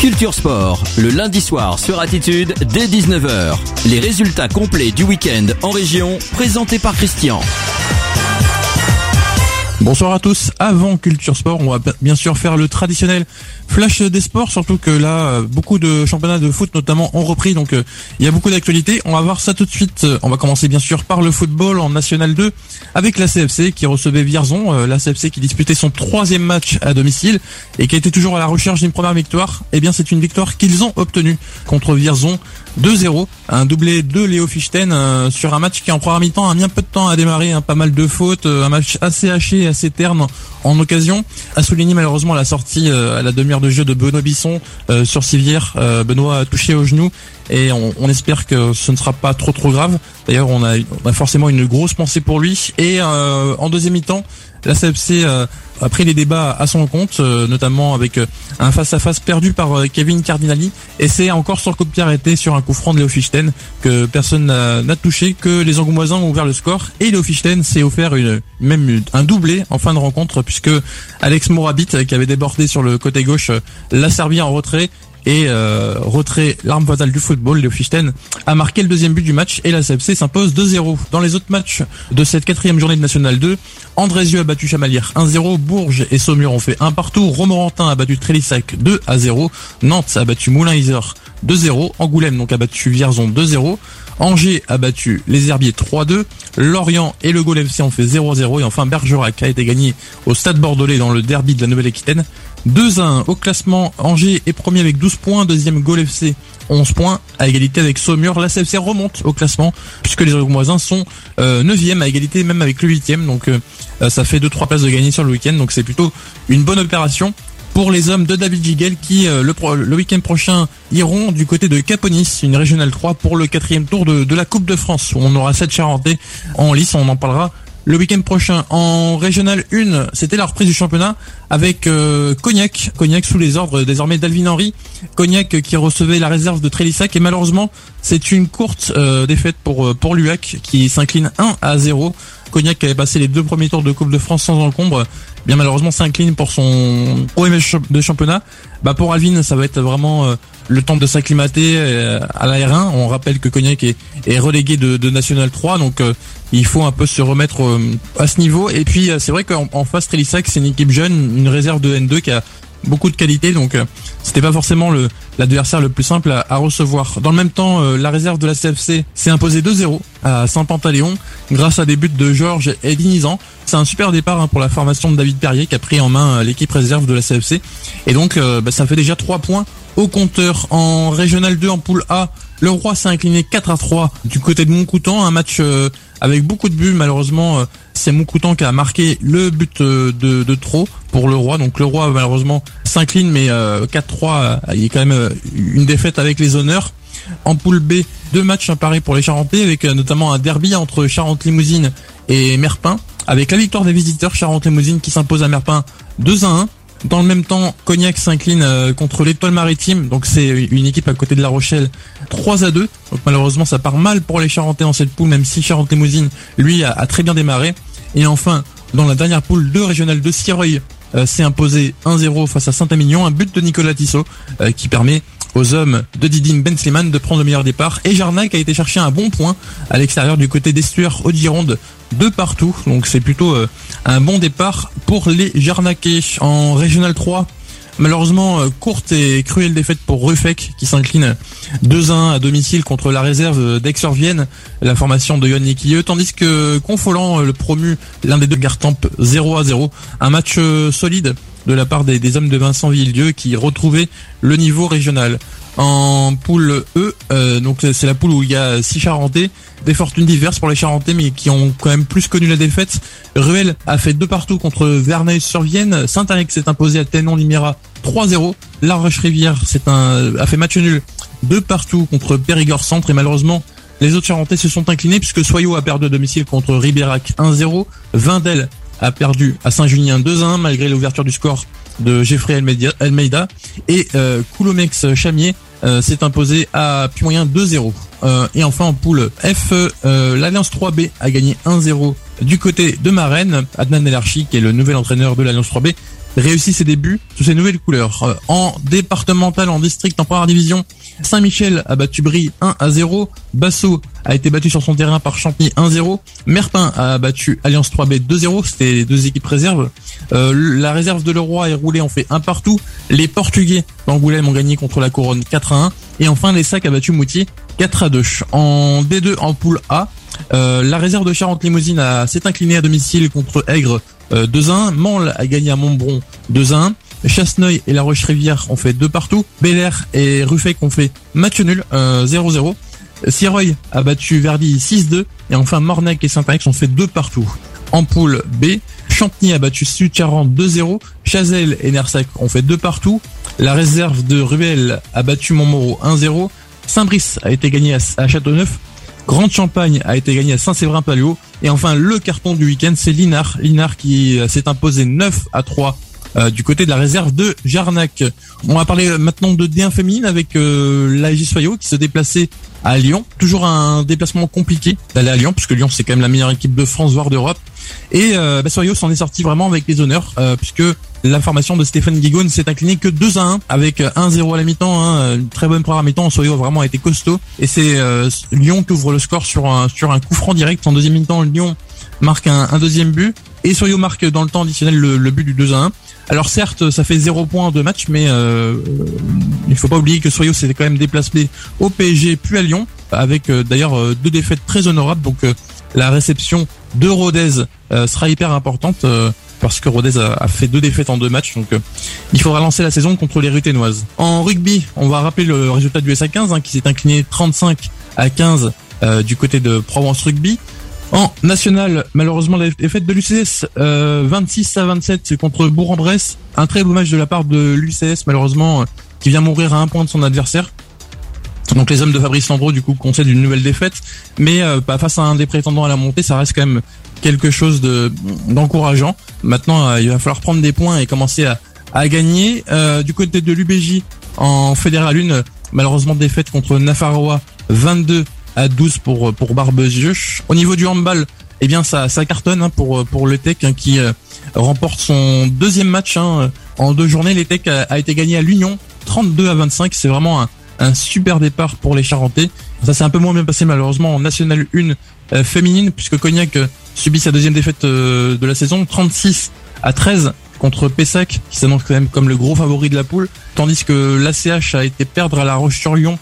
Culture Sport, le lundi soir sur Attitude dès 19h. Les résultats complets du week-end en région, présentés par Christian. Bonsoir à tous. Avant Culture Sport, on va bien sûr faire le traditionnel flash des sports, surtout que là, beaucoup de championnats de foot notamment ont repris, donc il y a beaucoup d'actualités. On va voir ça tout de suite. On va commencer bien sûr par le football en National 2 avec la CFC qui recevait Vierzon. La CFC qui disputait son 3e match à domicile et qui était toujours à la recherche d'une première victoire. Eh bien, c'est une victoire qu'ils ont obtenue contre Vierzon 2-0. Un doublé de Léo Fichten sur un match qui en première mi-temps a mis un peu de temps à démarrer, pas mal de fautes, un match assez haché, assez terne en occasion. À souligner malheureusement la sortie à la demi-heure de jeu de Benoît Bisson sur Sivière. Benoît a touché au genou et on espère que ce ne sera pas trop grave. D'ailleurs, on a forcément une grosse pensée pour lui. Et en deuxième mi-temps, la CFC a pris les débats à son compte, notamment avec un face-à-face perdu par Kevin Cardinali. Et c'est encore sur le coup de pied arrêté sur un coup franc de Léo Fichten que personne n'a touché, que les Angoumoisins ont ouvert le score. Et Léo Fichten s'est offert même un doublé en fin de rencontre, puisque Alex Morabit, qui avait débordé sur le côté gauche, l'a servi en retrait. Et retrait, l'arme fatale du football, Léo Fichten a marqué le deuxième but du match et la CFC s'impose 2-0. Dans les autres matchs de cette 4e journée de National 2, Andrézieux a battu Chamalières 1-0, Bourges et Saumur ont fait 1 partout, Romorantin a battu Trélissac 2-0, Nantes a battu Moulins-Isère 2-0, Angoulême donc a battu Vierzon 2-0, Angers a battu les Herbiers 3-2, Lorient et le Gaulle FC ont fait 0-0 et enfin Bergerac a été gagné au Stade Bordelais dans le derby de la Nouvelle-Aquitaine 2-1. Au classement, Angers est premier avec 12 points, deuxième Gaulle FC 11 points, à égalité avec Saumur. La CFC remonte au classement puisque les Angoumoisins sont 9e à égalité même avec le 8e, donc ça fait 2-3 places de gagner sur le week-end, donc c'est plutôt une bonne opération pour les hommes de David Giguel qui le week-end prochain iront du côté de Caponis, une régionale 3 pour le 4e tour de la Coupe de France où on aura 7 Charentais en lice. On en parlera le week-end prochain. En régionale 1, c'était la reprise du championnat avec Cognac sous les ordres désormais d'Alvin Henry. Cognac qui recevait la réserve de Trélissac et malheureusement c'est une courte défaite pour l'UAC qui s'incline 1-0. Cognac qui avait passé les 2 premiers tours de Coupe de France sans encombre, bien malheureusement s'incline pour son premier match de championnat. Pour Alvin, ça va être vraiment le temps de s'acclimater à la R1. On rappelle que Cognac est relégué de National 3, donc il faut un peu se remettre à ce niveau. Et puis c'est vrai qu'en face, Trélissac, c'est une équipe jeune, une réserve de N2 qui a beaucoup de qualité, donc c'était pas forcément l'adversaire le plus simple à recevoir. Dans le même temps, la réserve de la CFC s'est imposée 2-0 à Saint-Pantaléon grâce à des buts de Georges et d'Inizan. C'est un super départ pour la formation de David Perrier qui a pris en main l'équipe réserve de la CFC. Et donc ça fait déjà 3 points au compteur. En Régional 2 en poule A, le Roi s'est incliné 4-3 du côté de Montcoutan, un match avec beaucoup de buts. Malheureusement, c'est Montcoutan qui a marqué le but de trop pour le Roi. Donc le Roi malheureusement s'incline, mais 4-3, il y a quand même une défaite avec les honneurs. En poule B, 2 matchs pareils pour les Charentais, avec notamment un derby entre Charente-Limousine et Merpin, avec la victoire des visiteurs, Charente-Limousine qui s'impose à Merpin 2-1. Dans le même temps, Cognac s'incline contre l'Étoile Maritime, donc c'est une équipe à côté de La Rochelle, 3-2. Donc malheureusement ça part mal pour les Charentais dans cette poule, même si Charente-Limousine lui a très bien démarré. Et enfin, dans la dernière poule de Régional 2, Sierreuil s'est imposé 1-0 face à Saint-Émilion, un but de Nicolas Tissot qui permet aux hommes de Didine Ben Slimane de prendre le meilleur départ. Et Jarnac a été chercher un bon point à l'extérieur du côté d'Estuaire Haute-Gironde de partout. Donc c'est plutôt un bon départ pour les Jarnacais. En Régional 3, malheureusement, courte et cruelle défaite pour Ruffec qui s'incline 2-1 à domicile contre la réserve d'Aix-sur-Vienne, la formation de Yoann Niquilleux, tandis que Confolens, le promu, l'un des deux Gartempe, 0-0. Un match solide de la part des hommes de Vincent Villedieu qui retrouvaient le niveau régional. En poule E, donc c'est la poule où il y a 6 Charentais, des fortunes diverses pour les Charentais mais qui ont quand même plus connu la défaite. Ruel a fait 2 partout contre Verneuil-sur-Vienne, Saint-Aric s'est imposé à Tenon-Limera 3-0, La Roche-Rivière a fait match nul 2 partout contre Périgord Centre et malheureusement les autres Charentais se sont inclinés puisque Soyaux a perdu à domicile contre Ribérac 1-0, Vindel a perdu à Saint-Junien 2-1 malgré l'ouverture du score de Jeffrey Almeida et Coulomeix Chamier s'est imposé à Puy-Moyen 2-0. Et enfin en poule F, l'Alliance 3B a gagné 1-0 du côté de Marennes. Adnan El Archi, qui est le nouvel entraîneur de l'Alliance 3B, réussit ses débuts sous ses nouvelles couleurs. En départemental, en district, en première division, Saint-Michel a battu Brie 1-0. Basso a été battu sur son terrain par Champigny 1-0. Merpin a battu Alliance 3B 2-0. C'était les deux équipes réserves. La réserve de Leroy et Roulet ont fait un partout. Les Portugais d'Angoulême ont gagné contre la Couronne 4-1. Et enfin, les Sacs a battu Moutier 4-2. En D2, en poule A, la réserve de Charente-Limousine s'est inclinée à domicile contre Aigre 2-1. Mansle a gagné à Montbron 2-1. Chasseneuil et La Roche-Rivière ont fait 2 partout. Bel-Air et Ruffec ont fait match nul 0-0. Sireuil a battu Verdy 6-2. Et enfin Mornac et Saint-Alex ont fait 2 partout. En poule B, Champigny a battu Sud-Charente 2-0. Chazelles et Nersac ont fait 2 partout. La réserve de Ruel a battu Montmoreau 1-0. Saint-Brice a été gagné à Châteauneuf. Grande Champagne a été gagné à Saint-Séverin-Paléo. Et enfin, le carton du week-end, c'est Linard. Linard qui s'est imposé 9-3 du côté de la réserve de Jarnac. On va parler maintenant de D1 féminine avec l'AJ Soyaux qui se déplaçait à Lyon. Toujours un déplacement compliqué d'aller à Lyon, puisque Lyon c'est quand même la meilleure équipe de France, voire d'Europe. Et Soyaux s'en est sorti vraiment avec les honneurs, puisque la formation de Stéphane Guigon ne s'est inclinée que 2-1 avec 1-0 à la mi-temps. Une très bonne première mi-temps. Soyaux a vraiment été costaud. Et c'est Lyon qui ouvre le score sur un coup franc direct. En deuxième mi-temps, Lyon marque un deuxième but. Et Soyaux marque dans le temps additionnel le but du 2-1. Alors certes, ça fait 0 points de match, mais il faut pas oublier que Soyaux s'était quand même déplacé au PSG puis à Lyon, avec d'ailleurs 2 défaites très honorables. Donc la réception de Rodez sera hyper importante, parce que Rodez a fait 2 défaites en 2 matchs. Donc il faudra lancer la saison contre les Ruténoises. En rugby, on va rappeler le résultat du SA15 qui s'est incliné 35-15 du côté de Provence Rugby. En national, malheureusement, la défaite de l'UCS 26-27 contre Bourg-en-Bresse. Un très beau match de la part de l'UCS, malheureusement, qui vient mourir à 1 point de son adversaire. Donc les hommes de Fabrice Landreau, du coup, concèdent une nouvelle défaite. Mais face à un des prétendants à la montée, ça reste quand même quelque chose d'encourageant. Maintenant, il va falloir prendre des points et commencer à gagner. Du côté de l'UBJ, en Fédéral 1, malheureusement, défaite contre Nafarroa 22-12 pour Barbezieux. Au niveau du handball, eh bien ça cartonne pour le Tech qui remporte son 2e match en 2 journées. Le Tech a été gagné à l'Union 32-25. C'est vraiment un super départ pour les Charentais. Ça s'est un peu moins bien passé malheureusement en National 1 féminine, puisque Cognac subit sa 2e défaite de la saison 36-13 contre Pessac, qui s'annonce quand même comme le gros favori de la poule, tandis que l'ACH a été perdre à La Roche-sur-Yon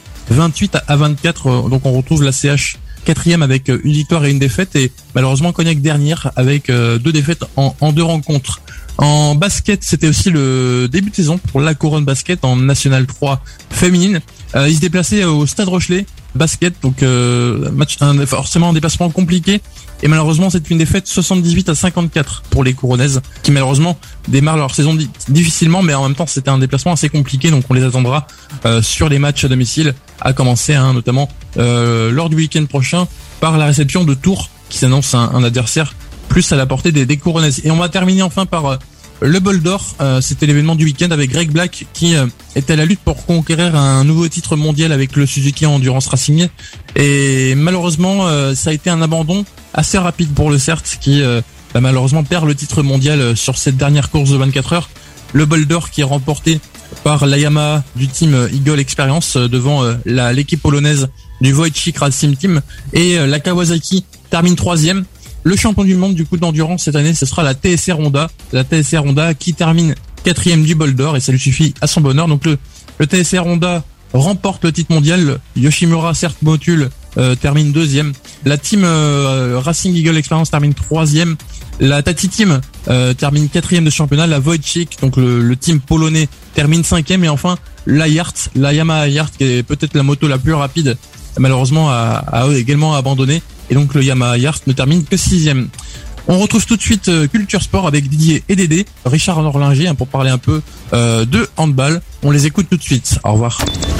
28-24, donc on retrouve la CH 4e avec une victoire et une défaite, et malheureusement Cognac dernière avec 2 défaites en 2 rencontres. En basket, c'était aussi le début de saison pour la Couronne Basket en National 3 féminine. Ils se déplaçaient au Stade Rochelet Basket, donc forcément un déplacement compliqué, et malheureusement c'est une défaite 78-54 pour les Couronnaises, qui malheureusement démarrent leur saison difficilement, mais en même temps c'était un déplacement assez compliqué, donc on les attendra sur les matchs à domicile, à commencer notamment lors du week-end prochain par la réception de Tours, qui s'annonce un adversaire plus à la portée des Couronnaises. Et on va terminer enfin par le Bol d'Or. C'était l'événement du week-end avec Greg Black qui était à la lutte pour conquérir un nouveau titre mondial avec le Suzuki Endurance Racing, et malheureusement ça a été un abandon assez rapide pour le CERT qui malheureusement perd le titre mondial sur cette dernière course de 24 heures. Le Bol d'Or qui est remporté par la Yamaha du team Eagle Experience devant l'équipe polonaise du Wojcik Racing Team, et la Kawasaki termine 3e. Le champion du monde du coup d'endurance cette année, ce sera la TSR Honda. La TSR Honda qui termine 4e du Bol d'Or, et ça lui suffit à son bonheur. Donc le TSR Honda remporte le titre mondial. Yoshimura CERT Motul termine 2e. La team Racing Eagle Experience termine 3e. La Tati Team termine 4e de championnat. La Wojcik, donc le team polonais, termine 5e. Et enfin la Yamaha Yart, qui est peut-être la moto la plus rapide, malheureusement a également abandonné. Et donc le Yamaha Yart ne termine que 6e. On retrouve tout de suite Culture Sport avec Didier et Dédé, Richard Norlinger pour parler un peu de handball. On les écoute tout de suite. Au revoir.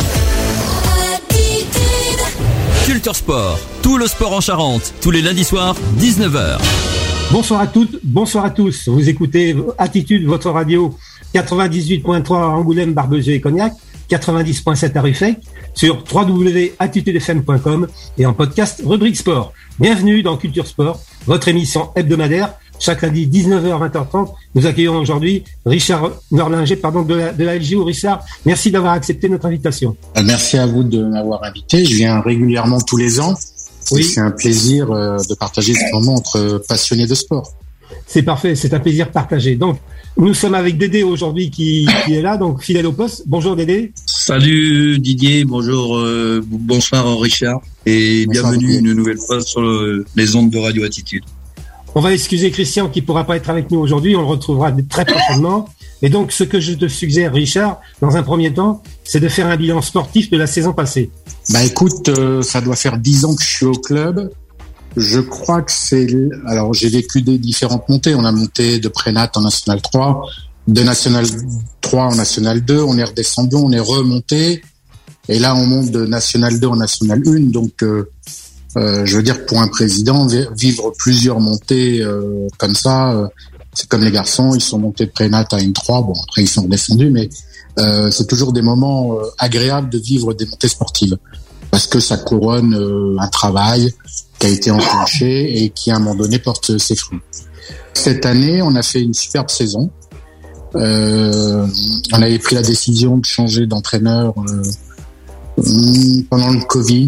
Culture Sport, tout le sport en Charente, tous les lundis soirs, 19h. Bonsoir à toutes, bonsoir à tous. Vous écoutez Attitude, votre radio 98.3 Angoulême, Barbezieux et Cognac. 90.7 à Ruffec, sur www.attitudefm.com et en podcast rubrique sport. Bienvenue dans Culture Sport, votre émission hebdomadaire. Chaque lundi 19h 20h30, nous accueillons aujourd'hui Richard Norlinger, de la LGO. Richard, merci d'avoir accepté notre invitation. Merci à vous de m'avoir invité. Je viens régulièrement tous les ans. Oui. C'est un plaisir de partager ce moment entre passionnés de sport. C'est parfait, c'est un plaisir partagé. Donc, nous sommes avec Dédé aujourd'hui qui est là, donc fidèle au poste. Bonjour Dédé. Salut Didier, bonjour, bonsoir Richard et bonsoir, bienvenue Didier. Une nouvelle fois sur les ondes de Radio Attitude. On va excuser Christian qui pourra pas être avec nous aujourd'hui, on le retrouvera très prochainement. Et donc, ce que je te suggère, Richard, dans un premier temps, c'est de faire un bilan sportif de la saison passée. Écoute, ça doit faire 10 ans que je suis au club. Je crois que alors j'ai vécu des différentes montées. On a monté de Prénat en National 3, de National 3 en National 2, on est redescendu, on est remonté. Et là, on monte de National 2 en National 1. Donc, je veux dire, pour un président, vivre plusieurs montées comme ça, c'est comme les garçons, ils sont montés de Prénat à N3, bon après ils sont redescendus, mais c'est toujours des moments agréables de vivre des montées sportives, parce que ça couronne un travail qui a été enclenché et qui à un moment donné porte ses fruits. Cette année, on a fait une superbe saison. On avait pris la décision de changer d'entraîneur pendant le Covid,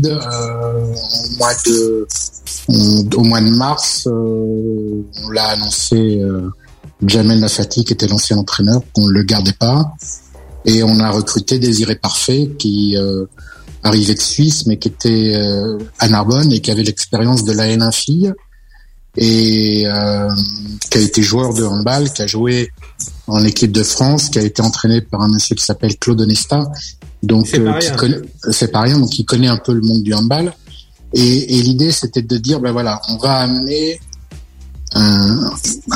au mois de mars, on l'a annoncé, Jamel Nafati, qui était l'ancien entraîneur, qu'on ne le gardait pas, et on a recruté Désiré Parfait, qui arrivait de Suisse, mais qui était à Narbonne et qui avait l'expérience de la N1 filles, et qui a été joueur de handball, qui a joué en équipe de France, qui a été entraîné par un monsieur qui s'appelle Claude Onesta, donc c'est pas rien, donc il connaît un peu le monde du handball. Et l'idée, c'était de dire, on va amener un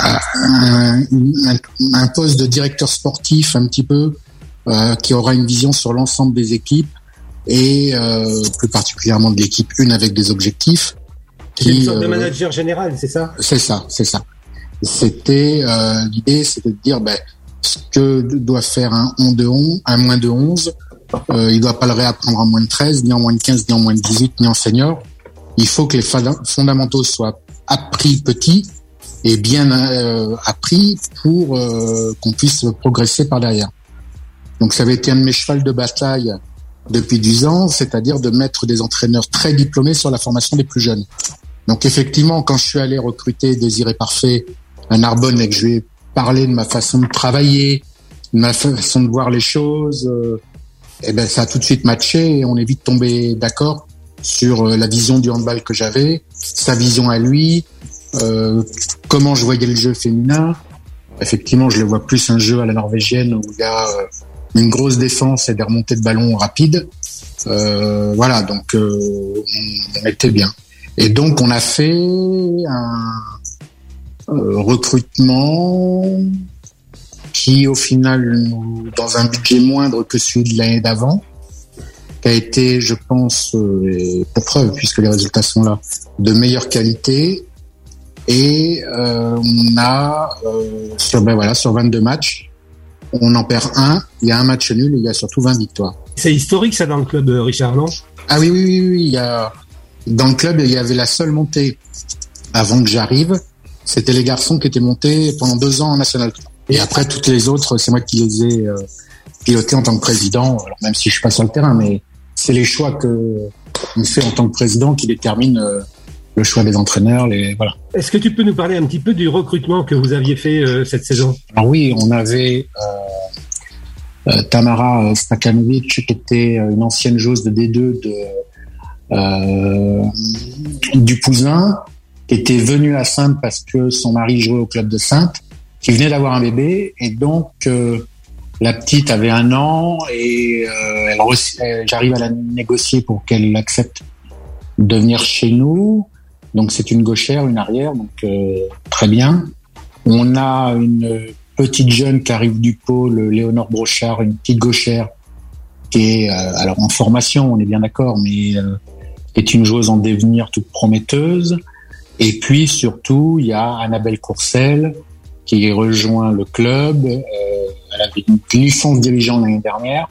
poste de directeur sportif un petit peu, qui aura une vision sur l'ensemble des équipes et plus particulièrement de l'équipe 1 avec des objectifs. C'est une sorte de manager général, c'est ça ? C'est ça. C'était l'idée, c'était de dire ce que doit faire un moins de 11. Il doit pas le réapprendre en moins de 13, ni en moins de 15, ni en moins de 18, ni en senior. Il faut que les fondamentaux soient appris petits et bien appris pour qu'on puisse progresser par derrière. Donc ça avait été un de mes chevals de bataille depuis 10 ans, c'est-à-dire de mettre des entraîneurs très diplômés sur la formation des plus jeunes. Donc effectivement, quand je suis allé recruter Désiré Parfait à Narbonne et que je lui ai parlé de ma façon de travailler, de ma façon de voir les choses, ça a tout de suite matché et on est vite tombé d'accord sur la vision du handball que j'avais, sa vision à lui, comment je voyais le jeu féminin. Effectivement, je le vois plus un jeu à la norvégienne où il y a une grosse défense et des remontées de ballon rapides. Donc on était bien. Et donc on a fait un recrutement qui au final, dans un budget moindre que celui de l'année d'avant, qui a été, je pense, pour preuve, puisque les résultats sont là, de meilleure qualité. Et on a, sur 22 matchs, on en perd un, il y a un match nul et il y a surtout 20 victoires. C'est historique ça dans le club, Richard, non ? Ah oui. Dans le club, il y avait la seule montée avant que j'arrive, c'était les garçons qui étaient montés pendant 2 ans en National 3. Et après, toutes les autres, c'est moi qui les ai pilotés en tant que président, alors même si je suis pas sur le terrain, mais c'est les choix que on fait en tant que président qui déterminent le choix des entraîneurs. Voilà. Est-ce que tu peux nous parler un petit peu du recrutement que vous aviez fait cette saison ? Alors oui, on avait Tamara Stakanovic, qui était une ancienne joueuse de D2 du Pouzin, qui était venue à Saintes parce que son mari jouait au club de Saintes, qui venait d'avoir un bébé, et donc la petite avait 1 an et j'arrive à la négocier pour qu'elle accepte de venir chez nous. Donc c'est une gauchère, une arrière, donc très bien. On a une petite jeune qui arrive du pôle, Léonore Brochard, une petite gauchère qui est alors en formation, on est bien d'accord, mais est une joueuse en devenir toute prometteuse. Et puis surtout, il y a Annabelle Courcel qui rejoint le club. Elle avait une licence dirigeante l'année dernière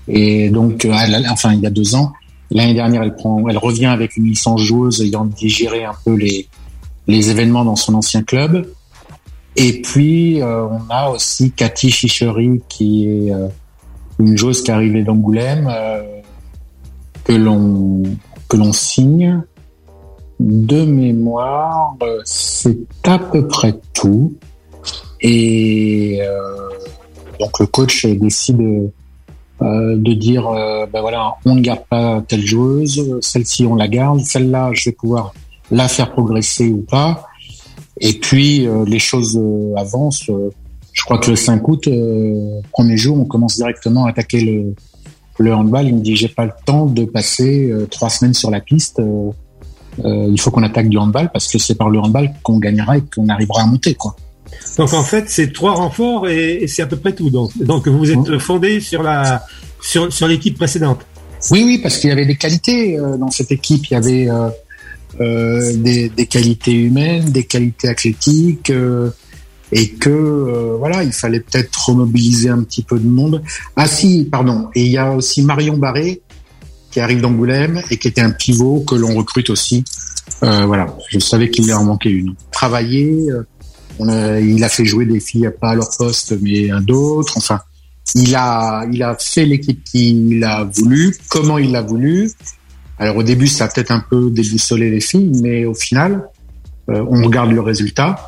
Et donc, il y a 2 ans, l'année dernière, elle revient avec une licence joueuse ayant digéré un peu les événements dans son ancien club. Et puis, on a aussi Cathy Chichery, qui est une joueuse qui est arrivée d'Angoulême, que l'on signe. De mémoire, c'est à peu près tout. Et donc le coach décide de dire on ne garde pas telle joueuse, celle-ci on la garde, celle-là je vais pouvoir la faire progresser ou pas. Et puis les choses avancent. Je crois que le 5 août, premier jour, on commence directement à attaquer le handball. Il me dit j'ai pas le temps de passer 3 semaines sur la piste. Il faut qu'on attaque du handball parce que c'est par le handball qu'on gagnera et qu'on arrivera à monter, quoi. Donc en fait, c'est 3 renforts et c'est à peu près tout. Donc vous êtes fondé sur l'équipe précédente. Oui, parce qu'il y avait des qualités dans cette équipe. Il y avait des qualités humaines, des qualités athlétiques, et que il fallait peut-être remobiliser un petit peu de monde. Et il y a aussi Marion Barré qui arrive d'Angoulême et qui était un pivot que l'on recrute aussi. Je savais qu'il en manquait une. Travailler, il a fait jouer des filles pas à leur poste mais à d'autres. Enfin, il a fait l'équipe qu'il a voulu, comment il l'a voulu. Alors au début, ça a peut-être un peu déboussolé les filles, mais au final, on regarde le résultat.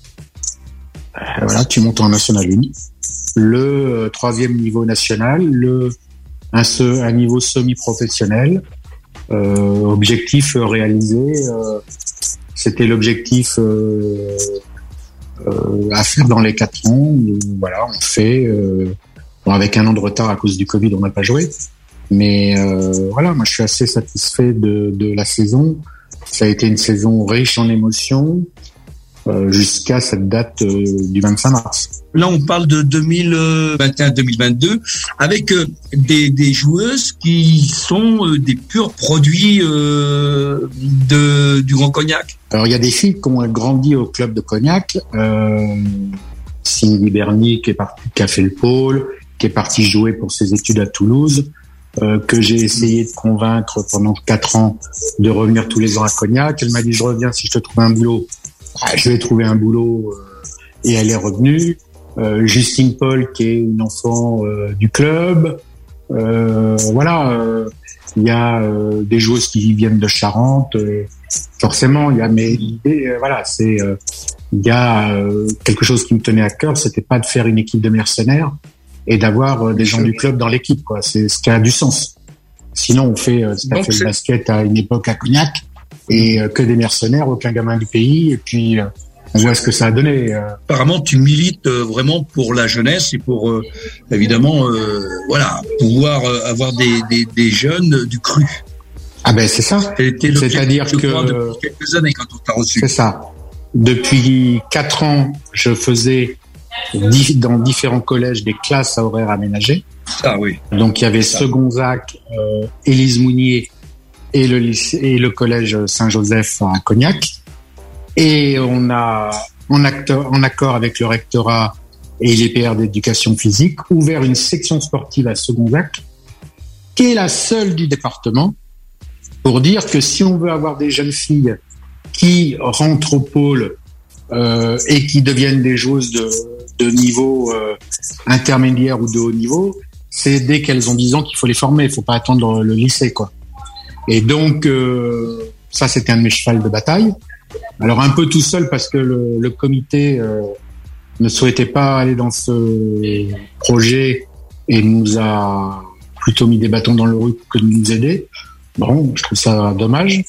Tu montes en National 1, le 3e niveau national, un niveau semi-professionnel. Objectif réalisé, c'était l'objectif à faire dans les 4 ans. On fait. Avec 1 an de retard à cause du Covid, on n'a pas joué. Mais moi je suis assez satisfait de la saison. Ça a été une saison riche en émotions jusqu'à cette date du 25 mars. Là, on parle de 2021-2022 avec des joueuses qui sont des purs produits du Grand Cognac. Alors, il y a des filles qui ont grandi au club de Cognac. Cindy Berny qui a fait le pôle, qui est partie jouer pour ses études à Toulouse, que j'ai essayé de convaincre pendant 4 ans de revenir tous les ans à Cognac. Elle m'a dit je reviens si je te trouve un boulot. Je vais trouver un boulot et elle est revenue. Justine Paul qui est une enfant du club. Il y a des joueuses qui viennent de Charente. Forcément, il y a il y a quelque chose qui me tenait à cœur, c'était pas de faire une équipe de mercenaires et d'avoir des gens du club dans l'équipe, quoi. C'est ce qui a du sens. Sinon, on fait le basket à une époque à Cognac et que des mercenaires, aucun gamin du pays, et puis on voit ce que ça a donné. Apparemment, tu milites vraiment pour la jeunesse et pour évidemment pouvoir avoir des jeunes du cru. Ah ben c'est ça. C'est-à-dire que depuis quelques années quand on t'a reçu. C'est ça. Depuis 4 ans, je faisais dans différents collèges des classes à horaires aménagés. Ah oui. Donc il y avait Segonzac, Élise Mounier et le collège Saint-Joseph à Cognac. Et on a, en accord avec le rectorat et les PR d'éducation physique, ouvert une section sportive à Segonzac, qui est la seule du département, pour dire que si on veut avoir des jeunes filles qui rentrent au pôle et qui deviennent des joueuses de niveau intermédiaire ou de haut niveau, c'est dès qu'elles ont 10 ans qu'il faut les former. Il faut pas attendre le lycée, quoi. Et donc ça, c'était un de mes chevals de bataille. Alors un peu tout seul parce que le comité ne souhaitait pas aller dans ce projet et nous a plutôt mis des bâtons dans le roue que de nous aider. Bon, je trouve ça dommage.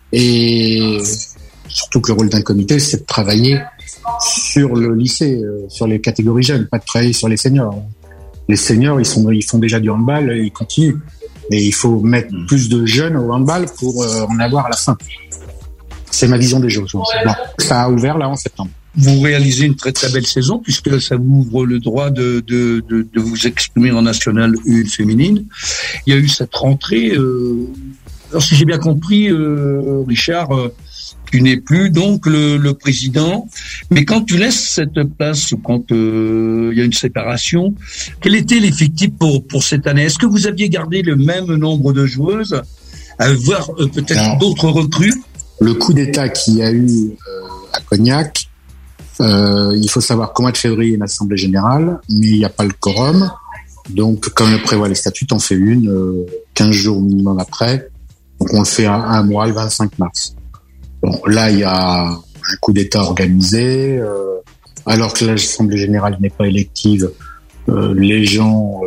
Et surtout que le rôle d'un comité, c'est de travailler sur le lycée, sur les catégories jeunes, pas de travailler sur les seniors. Les seniors, ils font déjà du handball, ils continuent. Et il faut mettre plus de jeunes au handball pour en avoir à la fin. C'est ma vision des choses. Bon, ça a ouvert là en septembre. Vous réalisez une très très belle saison puisque ça vous ouvre le droit de vous exprimer en National 1 féminine. Il y a eu cette rentrée Alors, si j'ai bien compris, Richard, tu n'es plus donc le président, mais quand tu laisses cette place, quand il y a une séparation, quel était l'effectif pour cette année? Est-ce que vous aviez gardé le même nombre de joueuses, voire peut-être d'autres recrues? Le coup d'État qu'il y a eu à Cognac, il faut savoir qu'au mois de février, il y a une assemblée générale, mais il n'y a pas le quorum. Donc, comme le prévoit les statuts, on fait 15 jours minimum après. Donc, on le fait un mois, le 25 mars. Bon, là, il y a un coup d'État organisé. Alors que l'assemblée générale n'est pas élective, les gens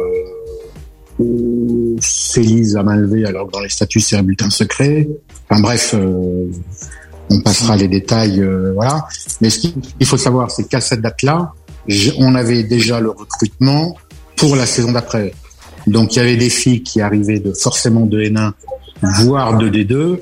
s'élisent à main levée, alors que dans les statuts, c'est un bulletin secret. Enfin bref, on passera les détails, voilà. Mais ce qu'il faut savoir, c'est qu'à cette date-là, on avait déjà le recrutement pour la saison d'après. Donc il y avait des filles qui arrivaient forcément de N1, voire de D2,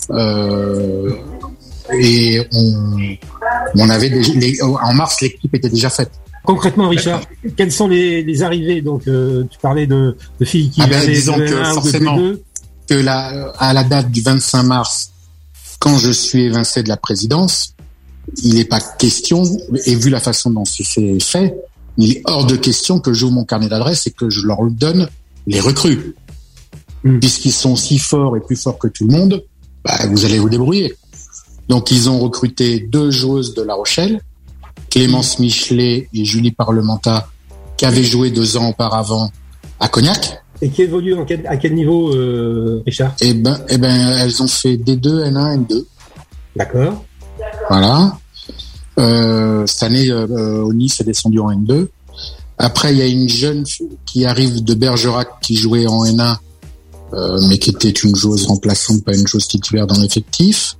et on avait en mars, l'équipe était déjà faite. Concrètement, Richard, quelles sont les arrivées? Donc tu parlais de filles qui avaient disons de que N1 forcément ou de D2. Que à la date du 25 mars, quand je suis évincé de la présidence, il n'est pas question, et vu la façon dont c'est fait, il est hors de question que j'ouvre mon carnet d'adresses et que je leur donne les recrues. Puisqu'ils sont si forts et plus forts que tout le monde, vous allez vous débrouiller. Donc ils ont recruté 2 joueuses de La Rochelle, Clémence Michelet et Julie Parlementa, qui avaient joué 2 ans auparavant à Cognac. Et qui évoluent à quel niveau, Richard? Eh ben, elles ont fait D2, N1, N2. D'accord. Voilà. Cette année, Nice est descendu en N2. Après, il y a une jeune qui arrive de Bergerac qui jouait en N1, mais qui était une joueuse remplaçante, pas une joueuse titulaire dans l'effectif.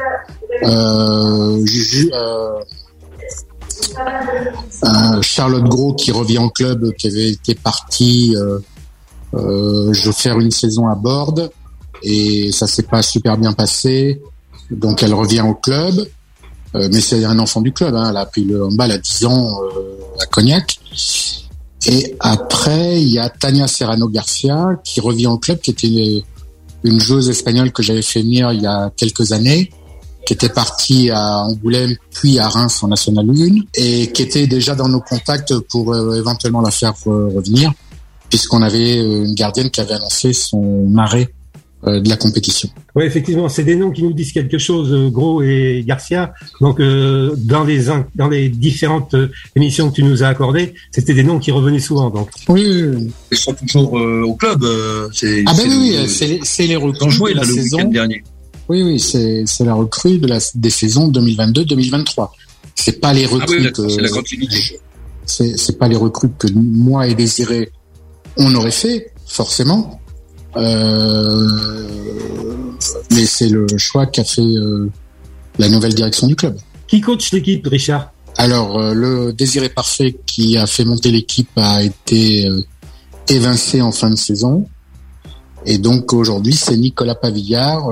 Charlotte Gros qui revient en club, qui avait été partie je veux faire une saison à Bordeaux et ça s'est pas super bien passé, donc elle revient au club, mais c'est un enfant du club, elle a pris le handball à 10 ans à Cognac. Et après il y a Tania Serrano Garcia qui revient au club, qui était une joueuse espagnole que j'avais fait venir il y a quelques années, qui était partie à Angoulême puis à Reims en National 1 et qui était déjà dans nos contacts pour éventuellement la faire revenir, puisqu'on avait une gardienne qui avait annoncé son arrêt de la compétition. Oui, effectivement, c'est des noms qui nous disent quelque chose, Gros et Garcia. Donc, dans les différentes émissions que tu nous as accordées, c'était des noms qui revenaient souvent. Donc, oui. Ils sont toujours au club. C'est les recrues. Ils ont joué la le saison week-end dernier. Oui, c'est la recrue des saisons 2022-2023. C'est pas les recrues c'est la continuité. C'est pas les recrues que moi et Désiré on aurait fait, forcément. Mais c'est le choix qu'a fait la nouvelle direction du club. Qui coach l'équipe, Richard? Alors, le Désiré Parfait qui a fait monter l'équipe a été évincé en fin de saison. Et donc, aujourd'hui, c'est Nicolas Pavillard,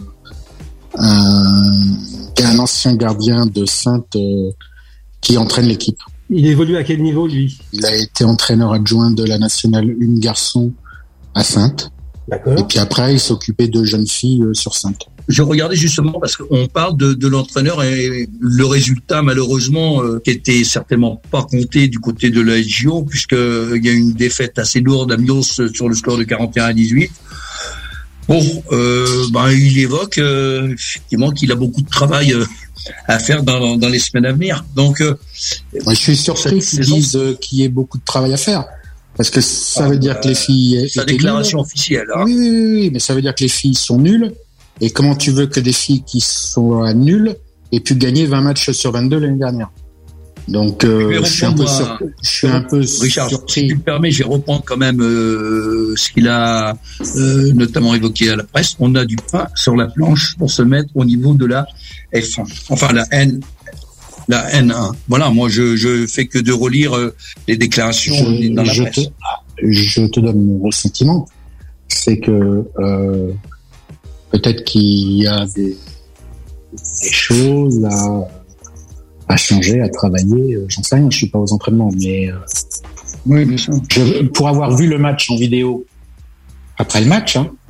un ancien gardien de Saintes qui entraîne l'équipe. Il évolue à quel niveau, lui? Il a été entraîneur adjoint de la Nationale 1 garçon à Saintes. D'accord. Et puis après, il s'occupait de jeunes filles sur Saintes. Je regardais justement parce qu'on parle de l'entraîneur et le résultat, malheureusement, qui était certainement pas compté du côté de la SGO, puisqu'il y a une défaite assez lourde à Mios sur le score de 41-18. Bon, il évoque effectivement qu'il a beaucoup de travail à faire dans les semaines à venir. Donc, moi, je suis surpris qu'ils disent qu'il y ait beaucoup de travail à faire, parce que ça veut dire que les filles sa déclaration nulles. Officielle. Hein. Oui, mais ça veut dire que les filles sont nulles. Et comment tu veux que des filles qui sont nulles aient pu gagner 20 matchs sur 22 l'année dernière? Donc, je suis un peu Richard, surpris. Si tu me permets, je vais reprendre quand même ce qu'il a notamment évoqué à la presse. On a du pain sur la planche pour se mettre au niveau de la F1. Enfin, la N1. Voilà, moi, je fais que de relire les déclarations dans la presse. Je te donne mon ressentiment. C'est que peut-être qu'il y a des choses à changer, à travailler. J'en sais rien, je suis pas aux entraînements, mais oui, bien sûr. Pour avoir vu le match en vidéo après le match,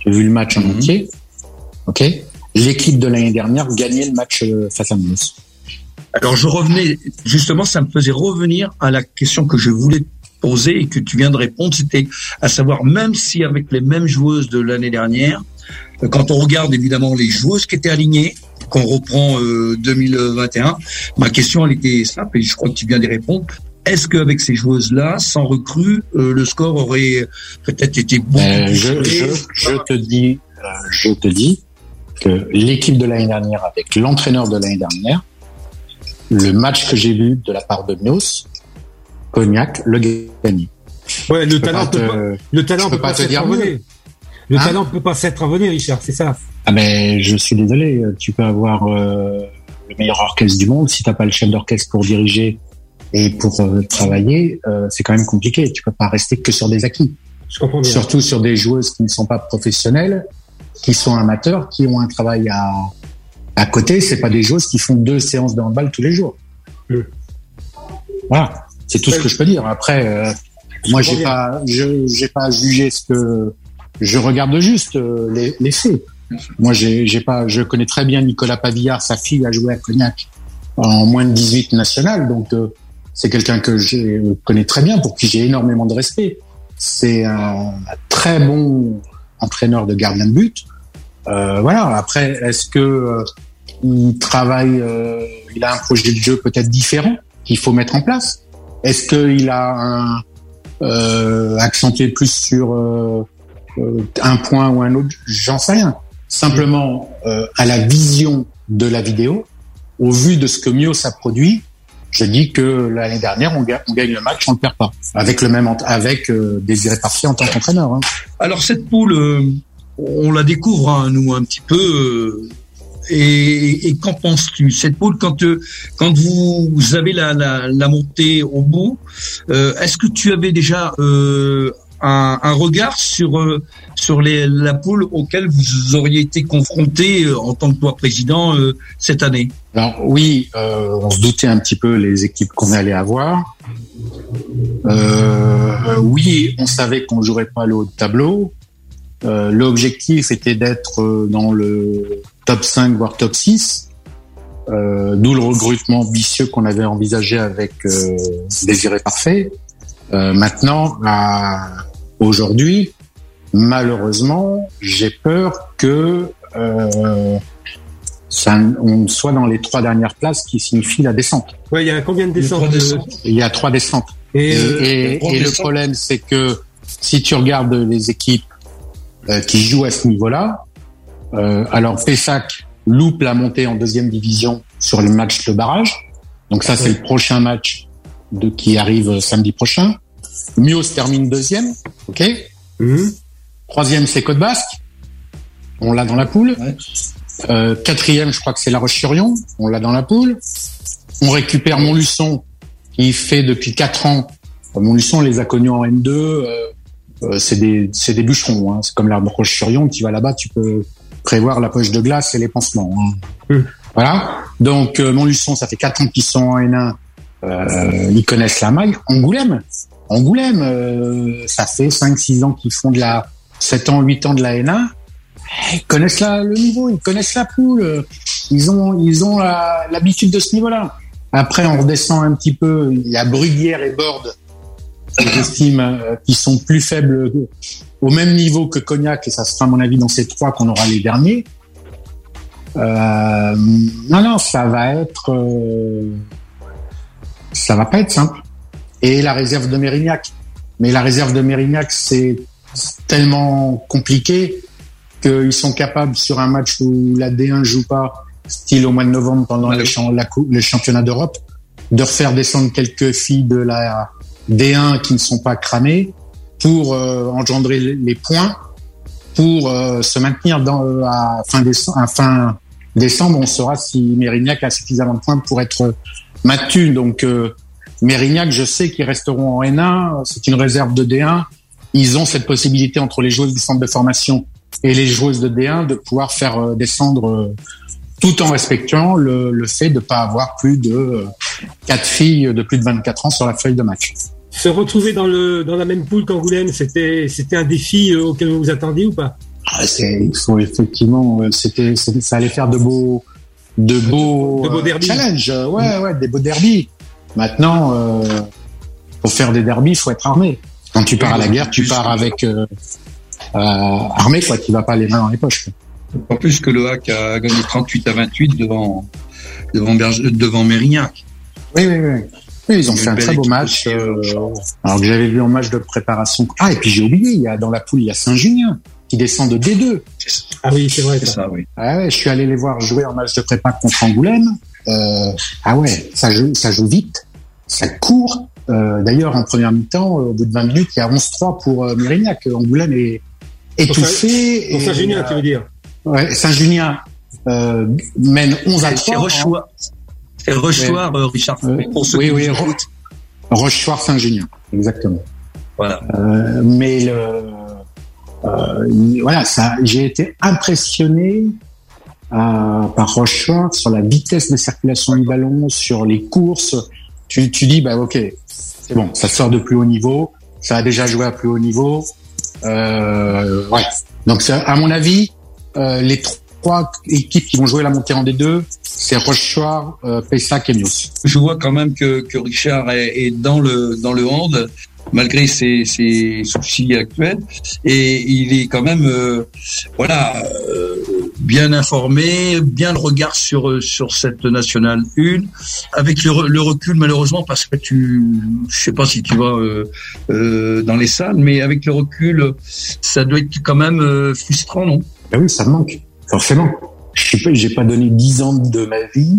J'ai vu le match en entier. Ok. L'équipe de l'année dernière gagnait le match face à Mulhouse. Alors je revenais, justement, ça me faisait revenir à la question que je voulais te poser et que tu viens de répondre, c'était à savoir, même si avec les mêmes joueuses de l'année dernière, quand on regarde évidemment les joueuses qui étaient alignées, qu'on reprend 2021, ma question elle était simple et je crois que tu viens d'y répondre. Est-ce qu'avec ces joueuses-là, sans recrue, le score aurait peut-être été beaucoup plus serré ? Je te dis que l'équipe de l'année dernière, avec l'entraîneur de l'année dernière, le match que j'ai vu de la part de Mios, Cognac le gagne. Ouais, le talent peut pas s'être envolé. Le talent peut pas s'être envolé, Richard, c'est ça. Ah ben, je suis désolé. Tu peux avoir le meilleur orchestre du monde, si t'as pas le chef d'orchestre pour diriger et pour travailler, c'est quand même compliqué. Tu peux pas rester que sur des acquis. Je comprends bien. Surtout sur des joueuses qui ne sont pas professionnelles, qui sont amateurs, qui ont un travail à côté. C'est pas des joueuses qui font 2 séances de handball tous les jours. Voilà, c'est tout ce que je peux dire. Après, moi j'ai pas à juger ce que je regarde, juste les faits. Moi je connais très bien Nicolas Pavillard, sa fille a joué à Cognac en moins de 18 nationales, donc c'est quelqu'un que je connais très bien, pour qui j'ai énormément de respect. C'est un très bon entraîneur de gardien de but. Voilà. Après, est-ce que il travaille, il a un projet de jeu peut-être différent qu'il faut mettre en place? Est-ce qu'il a accentué plus sur un point ou un autre? J'en sais rien. Simplement, à la vision de la vidéo, au vu de ce que Mios a produit, je dis que l'année dernière, on gagne le match, on le perd pas. Avec Désiré Parfait en tant qu'entraîneur. Hein. Alors cette poule, on la découvre, nous, un petit peu. Et qu'en penses-tu, cette poule, quand vous avez la montée au bout, est-ce que tu avais déjà un regard sur la poule auquel vous auriez été confronté en tant que toi président cette année? Alors oui, on se doutait un petit peu les équipes qu'on allait avoir. Oui, on savait qu'on jouerait pas le haut de tableau. L'objectif était d'être dans le top 5 voire top 6, d'où le recrutement ambitieux qu'on avait envisagé avec Désiré Parfait. Maintenant, aujourd'hui, malheureusement, j'ai peur que on soit dans les 3 dernières places, qui signifie la descente. Ouais, il y a combien de descentes? Il y a 3 descentes. Et le problème, c'est que si tu regardes les équipes qui jouent à ce niveau-là, alors Pessac loupe la montée en 2e division sur le match de barrage. Donc ça, c'est le prochain match qui arrive samedi prochain. Mios termine 2e, ok. 3e, c'est Côte Basque. On l'a dans la poule. 4e, je crois que c'est La Roche-sur-Yon. On l'a dans la poule. On récupère Montluçon, qui fait depuis 4 ans. Montluçon, on les a connus en N2. C'est des bûcherons. Hein. C'est comme La Roche-sur-Yon. Tu vas là-bas, tu peux prévoir la poche de glace et les pansements. Hein. Voilà. Donc Montluçon, ça fait 4 ans qu'ils sont en N1. Ils connaissent la maille. Angoulême, ça fait 5-6 ans qu'ils font 7 ans, 8 ans de la N1. Ils connaissent le niveau, ils connaissent la poule. Ils ont l'habitude de ce niveau-là. Après, on redescend un petit peu. Il y a Bruguière et Borde, j'estime, qui sont plus faibles, au même niveau que Cognac, et ça sera à mon avis dans ces 3 qu'on aura les derniers. Non, ça va pas être simple. Et la réserve de Mérignac. Mais la réserve de Mérignac, c'est tellement compliqué qu'ils sont capables, sur un match où la D1 joue pas, style au mois de novembre pendant le championnat d'Europe, de refaire descendre quelques filles de la D1 qui ne sont pas cramées pour engendrer les points, pour se maintenir à fin décembre. On saura si Mérignac a suffisamment de points pour être maintenu. Donc Mérignac, je sais qu'ils resteront en N1. C'est une réserve de D1. Ils ont cette possibilité entre les joueuses du centre de formation et les joueuses de D1 de pouvoir faire descendre, tout en respectant le fait de pas avoir plus de 4 filles de plus de 24 ans sur la feuille de match. Se retrouver dans la même poule qu'Angoulême, c'était un défi auquel vous vous attendiez ou pas? Il faut effectivement, ça allait faire de beaux derbies. Challenges. Ouais, des beaux derbies. Maintenant, pour faire des derbies, il faut être armé. Quand tu pars à la guerre, tu pars avec armé, quoi. Tu vas pas les mains dans les poches. En plus que le HAC a gagné 38-28 devant Mérignac. Oui, ils ont fait un très beau match. Alors que j'avais vu en match de préparation. Ah, et puis j'ai oublié, dans la poule, il y a Saint-Junien qui descend de D2. Ah oui, c'est vrai. C'est ça, oui. Ah ouais, je suis allé les voir jouer en match de prépa contre Angoulême. Ah ouais, ça joue vite, ça court. D'ailleurs, en première mi-temps, au bout de 20 minutes, il y a 11-3 pour Mérignac. Angoulême est étouffé. Pour Saint-Junien, tu veux dire? Ouais, Saint-Junien mène 11-3. C'est Rochechouart, Richard. Oui, Rochechouart Saint-Junien, exactement. Voilà. Mais voilà, j'ai été impressionné par Rochechouart sur la vitesse de circulation du ballon, sur les courses. Tu dis, ok, c'est bon, ça sort de plus haut niveau, ça a déjà joué à plus haut niveau. Ouais. Donc, à mon avis, les trois équipes qui vont jouer la montée en D2, c'est Rochechouart, Pessac et Mios. Je vois quand même que Richard est dans le hand, malgré ses soucis actuels, et il est quand même bien informé, bien le regard sur cette nationale 1, avec le recul malheureusement, parce que je sais pas si tu vas dans les salles, mais avec le recul, ça doit être quand même frustrant, non? Ben oui, ça me manque, forcément. J'ai pas donné 10 ans de ma vie,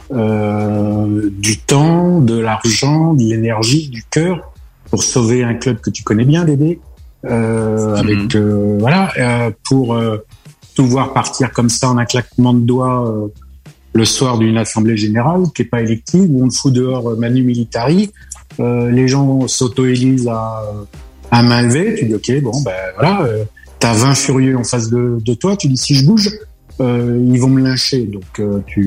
du temps, de l'argent, de l'énergie, du cœur pour sauver un club que tu connais bien, Dédé, pour tout voir partir comme ça en un claquement de doigts le soir d'une assemblée générale qui est pas élective, où on le fout dehors manu militari, les gens s'auto-élisent à main levée, tu dis ok, bon ben voilà, t'as 20 furieux en face de toi, tu dis si je bouge, ils vont me lyncher, donc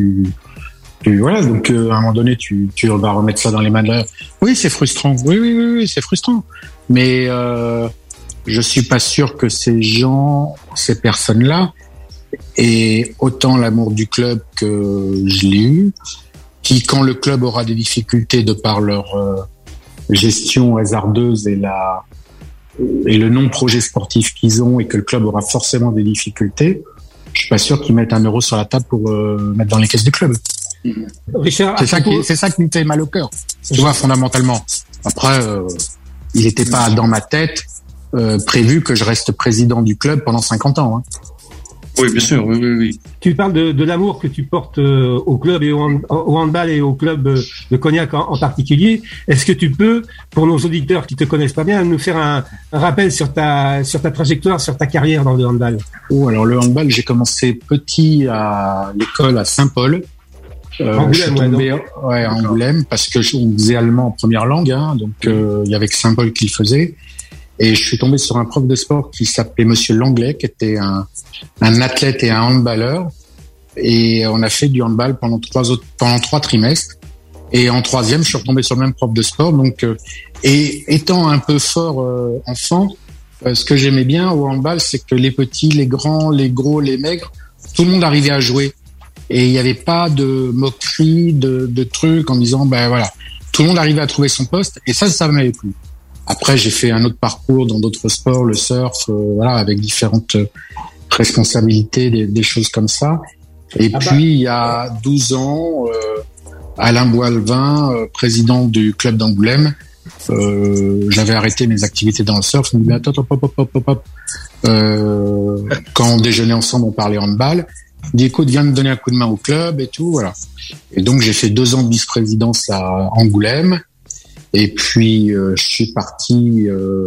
voilà, donc à un moment donné tu vas remettre ça dans les mains de la... Oui, c'est frustrant. Oui, c'est frustrant. Mais je suis pas sûr que ces personnes-là aient autant l'amour du club que je l'ai eu, qui quand le club aura des difficultés de par leur gestion hasardeuse et le non-projet sportif qu'ils ont, et que le club aura forcément des difficultés, je suis pas sûr qu'ils mettent 1 euro sur la table pour mettre dans les caisses du club. Richard, c'est ça qui me fait mal au cœur. Tu vois, fondamentalement. Après, il n'était pas dans ma tête prévu que je reste président du club pendant 50 ans. Hein. Oui, bien sûr, oui. Tu parles de l'amour que tu portes au club et au handball et au club de Cognac en particulier. Est-ce que tu peux, pour nos auditeurs qui te connaissent pas bien, nous faire un rappel sur ta trajectoire, sur ta carrière dans le handball? Alors le handball, j'ai commencé petit à l'école à Saint-Paul. Angoulême, à Angoulême, parce que on faisait allemand en première langue, hein, donc il y avait que Saint-Paul qui le faisait. Et je suis tombé sur un prof de sport qui s'appelait Monsieur Langlais, qui était un athlète et un handballeur. Et on a fait du handball pendant 3 trimestres. Et en 3e, je suis retombé sur le même prof de sport. Donc, et étant un peu fort enfant, ce que j'aimais bien au handball, c'est que les petits, les grands, les gros, les maigres, tout le monde arrivait à jouer. Et il n'y avait pas de moquerie, de trucs en disant, ben voilà, tout le monde arrivait à trouver son poste. Et ça m'avait plu. Après, j'ai fait un autre parcours dans d'autres sports, le surf, avec différentes responsabilités, des choses comme ça. Et puis, il y a 12 ans, Alain Boilvin, président du club d'Angoulême, j'avais arrêté mes activités dans le surf. Il me dit, attends, hop. Quand on déjeunait ensemble, on parlait handball. Il dit, écoute, viens me donner un coup de main au club et tout, voilà. Et donc, j'ai fait 2 ans de vice-présidence à Angoulême. Et puis, je suis parti,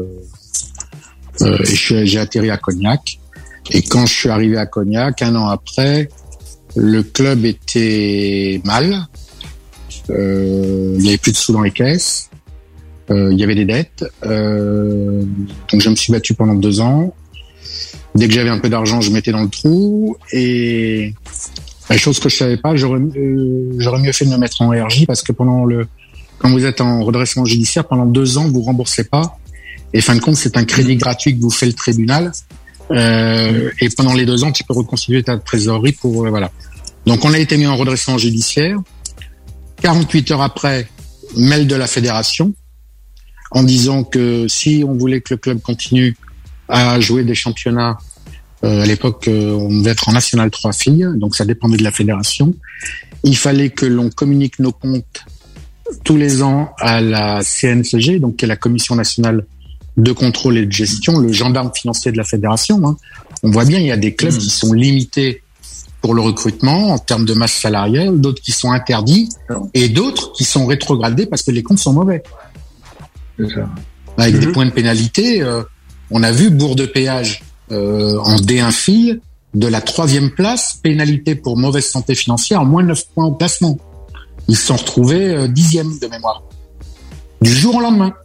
j'ai atterri à Cognac. Et quand je suis arrivé à Cognac, 1 an après, le club était mal. Il y avait plus de sous dans les caisses. Il y avait des dettes. Donc, je me suis battu pendant 2 ans. Dès que j'avais un peu d'argent, je mettais dans le trou. Et la chose que je savais pas, j'aurais mieux fait de me mettre en RJ, parce que quand vous êtes en redressement judiciaire, pendant 2 ans, vous remboursez pas. Et fin de compte, c'est un crédit gratuit que vous fait le tribunal. Et pendant les 2 ans, tu peux reconstituer ta trésorerie pour voilà. Donc on a été mis en redressement judiciaire. 48 heures après, mail de la fédération en disant que si on voulait que le club continue à jouer des championnats, à l'époque on devait être en National 3 filles, donc ça dépendait de la fédération. Il fallait que l'on communique nos comptes tous les ans à la CNCG, donc qui est la Commission nationale de contrôle et de gestion, le gendarme financier de la fédération. Hein. On voit bien, il y a des clubs qui sont limités pour le recrutement en termes de masse salariale, d'autres qui sont interdits et d'autres qui sont rétrogradés parce que les comptes sont mauvais. Avec des points de pénalité, on a vu Bourg-de-Péage en D1 filles de la 3e place, pénalité pour mauvaise santé financière, en moins 9 points au classement. Ils se sont retrouvés 10e de mémoire. Du jour au lendemain.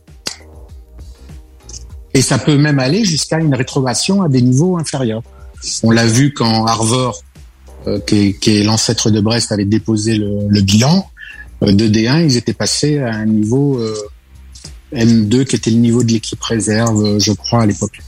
Et ça peut même aller jusqu'à une rétrogradation à des niveaux inférieurs. On l'a vu quand Arvor, qui est l'ancêtre de Brest, avait déposé le bilan de D1, ils étaient passés à un niveau M2, qui était le niveau de l'équipe réserve, je crois, à l'époque.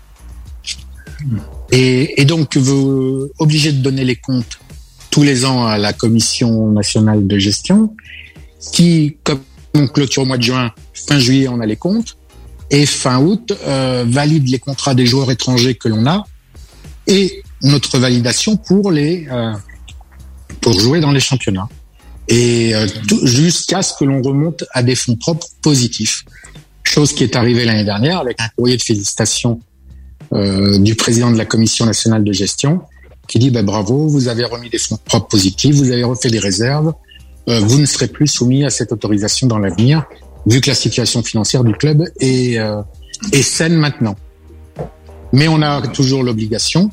Et donc, vous obligé de donner les comptes tous les ans à la Commission nationale de gestion, qui, comme on clôture au mois de juin, fin juillet, on a les comptes, et fin août, valide les contrats des joueurs étrangers que l'on a, et notre validation pour jouer dans les championnats. Et jusqu'à ce que l'on remonte à des fonds propres positifs. Chose qui est arrivée l'année dernière avec un courrier de félicitations du président de la Commission nationale de gestion qui dit bravo, vous avez remis des fonds propres positifs, vous avez refait des réserves, vous ne serez plus soumis à cette autorisation dans l'avenir, vu que la situation financière du club est saine maintenant. Mais on a toujours l'obligation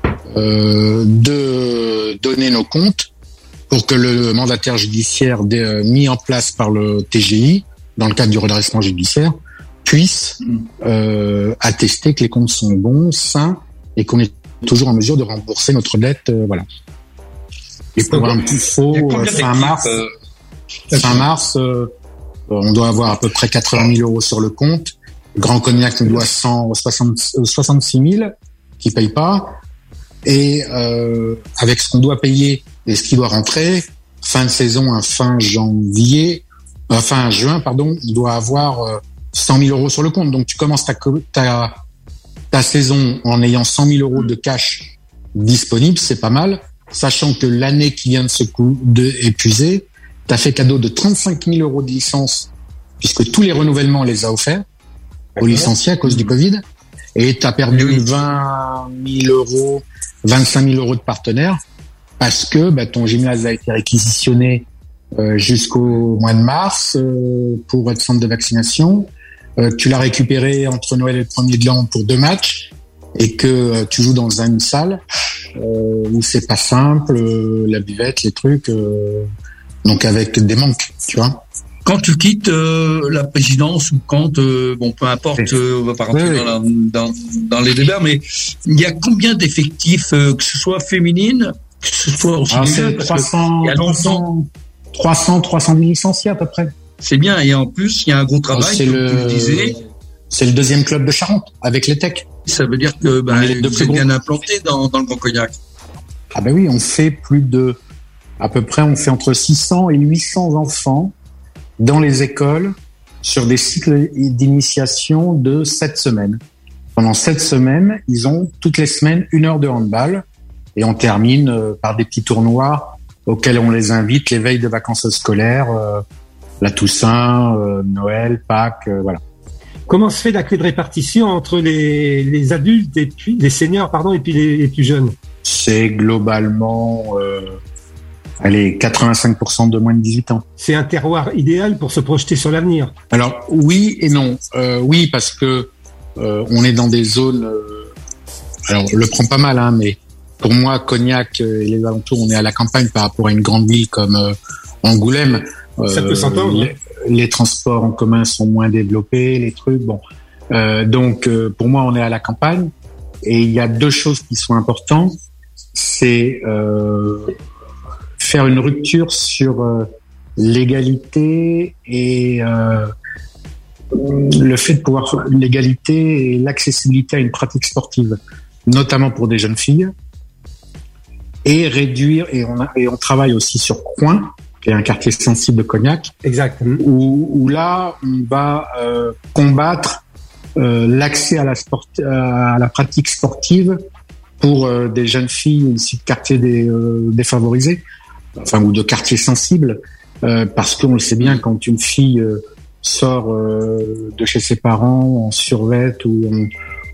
de donner nos comptes pour que le mandataire judiciaire mis en place par le TGI, dans le cadre du redressement judiciaire, puisse attester que les comptes sont bons, sains, et qu'on est toujours en mesure de rembourser notre dette. Voilà. Et pour un petit faux, fin mars, on doit avoir à peu près 80 000 € sur le compte. Grand Cognac nous doit 66 000 qui paye pas. Et avec ce qu'on doit payer et ce qui doit rentrer, fin de saison, fin juin, on doit avoir 100 000 € sur le compte. Donc tu commences ta saison en ayant 100 000 € de cash disponible, c'est pas mal. Sachant que l'année qui vient de épuiser, t'as fait cadeau de 35 000 € de licence, puisque tous les renouvellements on les a offerts aux licenciés à cause du Covid. Et t'as perdu 20 000 €, 25 000 € de partenaires, parce que ton gymnase a été réquisitionné jusqu'au mois de mars pour être centre de vaccination. Tu l'as récupéré entre Noël et le 1er de l'an pour 2 matchs, et que tu joues dans une salle où c'est pas simple, la buvette, les trucs, donc avec des manques, tu vois. Quand tu quittes la présidence, ou quand, peu importe, on va pas rentrer dans les débats, mais il y a combien d'effectifs, que ce soit féminine, que ce soit aussi c'est 300 licenciés à peu près. C'est bien, et en plus, il y a un gros travail, comme tu le disais. C'est le 2e club de Charente, avec les Tech. Ça veut dire que vous êtes bien implanté dans le Grand Cognac. Ah oui, on fait on fait entre 600 et 800 enfants dans les écoles sur des cycles d'initiation de 7 semaines. Pendant 7 semaines, ils ont toutes les semaines 1 heure de handball, et on termine par des petits tournois auxquels on les invite les veilles de vacances scolaires, la Toussaint, Noël, Pâques, voilà. Comment se fait la clé de répartition entre les adultes et puis les seniors, et puis les plus jeunes? C'est globalement 85% de moins de 18 ans. C'est un terroir idéal pour se projeter sur l'avenir. Alors oui et non. Oui, parce que on est dans des zones. Alors le prend pas mal, mais pour moi, Cognac et les alentours, on est à la campagne par rapport à une grande ville comme Angoulême. Ça peut s'entendre. Les transports en commun sont moins développés, les trucs. Donc pour moi, on est à la campagne, et il y a 2 choses qui sont importantes. C'est faire une rupture sur l'égalité et le fait de pouvoir l'égalité et l'accessibilité à une pratique sportive. notamment pour des jeunes filles, et réduire, et on travaille aussi sur Coin, qui est un quartier sensible de Cognac. Exact. Où là, on va combattre l'accès à la pratique sportive pour des jeunes filles issues de quartiers défavorisés, enfin, ou de quartiers sensibles, parce qu'on le sait bien, quand une fille sort de chez ses parents en survêt ou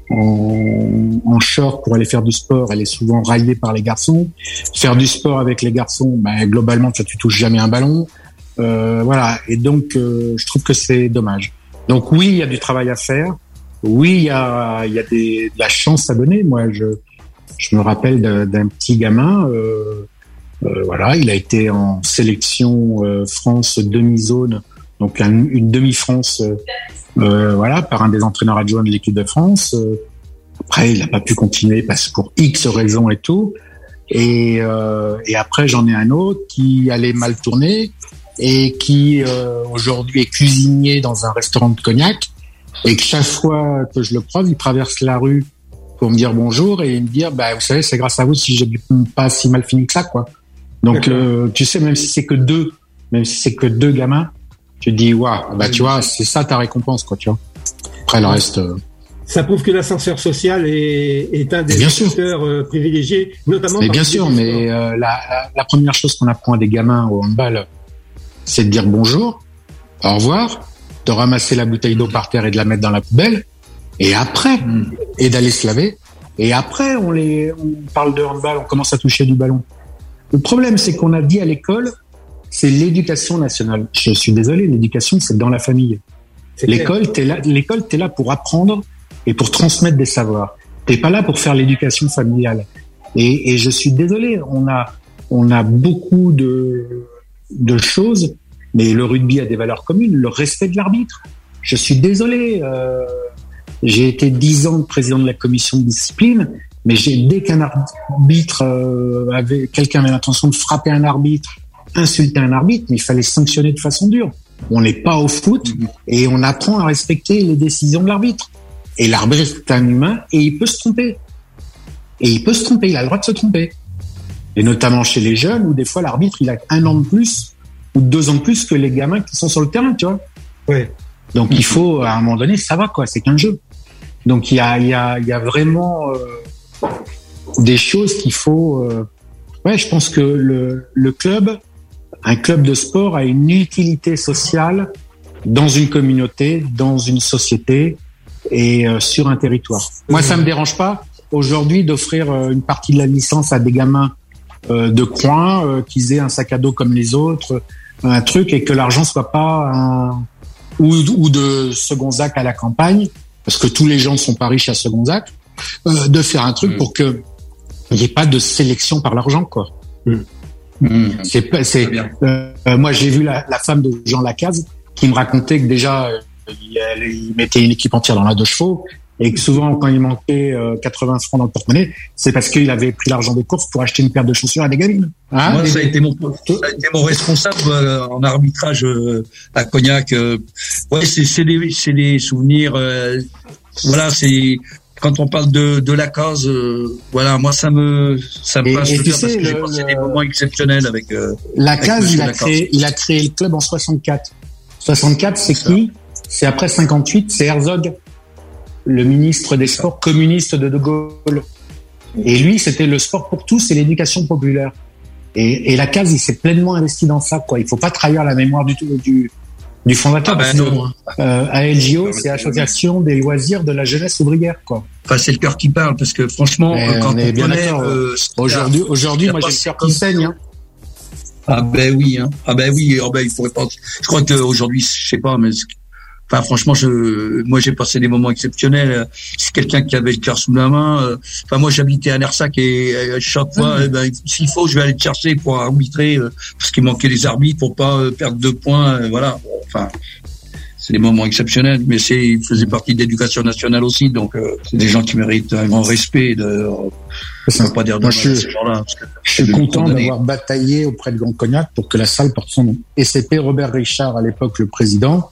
en short pour aller faire du sport, elle est souvent raillée par les garçons. Faire du sport avec les garçons, globalement, tu touches jamais un ballon. Voilà. Et donc, je trouve que c'est dommage. Donc oui, il y a du travail à faire. Oui, il y a de la chance à donner. Moi, je me rappelle d'un petit gamin. Voilà, il a été en sélection France demi-zone, donc une demi-France. Voilà, par un des entraîneurs adjoints de l'équipe de France. Après, il n'a pas pu continuer parce que pour X raisons et tout. Et après, j'en ai un autre qui allait mal tourner et qui aujourd'hui est cuisinier dans un restaurant de Cognac. Et que chaque fois que je le croise, il traverse la rue pour me dire bonjour et me dire, vous savez, c'est grâce à vous si j'ai pas si mal fini que ça, quoi. Donc, tu sais, même si c'est que deux gamins, tu te dis, waouh, tu vois, c'est ça ta récompense, quoi, tu vois. Après, le reste. Ça prouve que l'ascenseur social est un des facteurs privilégiés, notamment. Mais bien sûr, mais la première chose qu'on apprend à des gamins au handball, c'est de dire bonjour, au revoir, de ramasser la bouteille d'eau par terre et de la mettre dans la poubelle, et après, et d'aller se laver, et après, on parle de handball, on commence à toucher du ballon. Le problème, c'est qu'on a dit à l'école, c'est l'éducation nationale. Je suis désolé, l'éducation, c'est dans la famille. L'école, t'es là pour apprendre et pour transmettre des savoirs. T'es pas là pour faire l'éducation familiale. Et je suis désolé, on a beaucoup de choses, mais le rugby a des valeurs communes, le respect de l'arbitre. Je suis désolé, j'ai été 10 ans président de la commission de discipline, mais dès qu'un arbitre quelqu'un avait l'intention de frapper un arbitre, insulter un arbitre, mais il fallait sanctionner de façon dure. On n'est pas au foot et on apprend à respecter les décisions de l'arbitre. Et l'arbitre est un humain et il peut se tromper. Il a le droit de se tromper. Et notamment chez les jeunes où des fois l'arbitre il a 1 an de plus ou 2 ans de plus que les gamins qui sont sur le terrain, tu vois. Ouais. Donc il faut, à un moment donné, ça va quoi, c'est qu'un jeu. Donc il y a vraiment des choses qu'il faut. Je pense que le club, un club de sport a une utilité sociale dans une communauté, dans une société et sur un territoire. Moi, ça me dérange pas aujourd'hui d'offrir une partie de la licence à des gamins de coin, qu'ils aient un sac à dos comme les autres, un truc, et que l'argent soit pas ou de Segonzac à la campagne, parce que tous les gens ne sont pas riches à Segonzac, de faire un truc pour que il n'y ait pas de sélection par l'argent, quoi. Moi, j'ai vu la femme de Jean Lacaze qui me racontait que déjà il mettait une équipe entière dans la 2 chevaux et que souvent quand il manquait 80 francs dans le porte-monnaie, c'est parce qu'il avait pris l'argent des courses pour acheter une paire de chaussures à des gamines. Moi, ça a été mon responsable en arbitrage à Cognac. C'est des souvenirs. Voilà, c'est quand on parle de la cause. Voilà, moi ça me passe le cœur parce que j'ai passé des moments exceptionnels avec. Lacaze, il a créé le club en 64. 64, c'est qui? C'est après 58, c'est Herzog, le ministre des Sports communiste de Gaulle. Et lui, c'était le sport pour tous et l'éducation populaire. Et Lacaze, il s'est pleinement investi dans ça, quoi. Il faut pas trahir la mémoire du fondateur. ALJO, c'est Association des loisirs de la jeunesse ouvrière, quoi. Enfin, c'est le cœur qui parle, parce que franchement, quand on est bien d'accord. Aujourd'hui, moi, j'ai le cœur qui saigne, hein. Oui, il faudrait pas. Je crois qu'aujourd'hui, je sais pas, mais enfin, franchement, moi, j'ai passé des moments exceptionnels. C'est quelqu'un qui avait le cœur sous la main. Enfin, moi, j'habitais à Nersac et chaque fois, s'il faut, je vais aller te chercher pour arbitrer parce qu'il manquait des arbitres pour pas perdre 2 points. Voilà. Enfin, c'est des moments exceptionnels, mais il faisait partie de l'éducation nationale aussi, donc c'est des gens qui méritent un grand respect. Ça veut pas dire de ces gens-là. Je suis content d'avoir bataillé auprès de Grand Cognac pour que la salle porte son nom. Et c'était Robert Richard, à l'époque le président,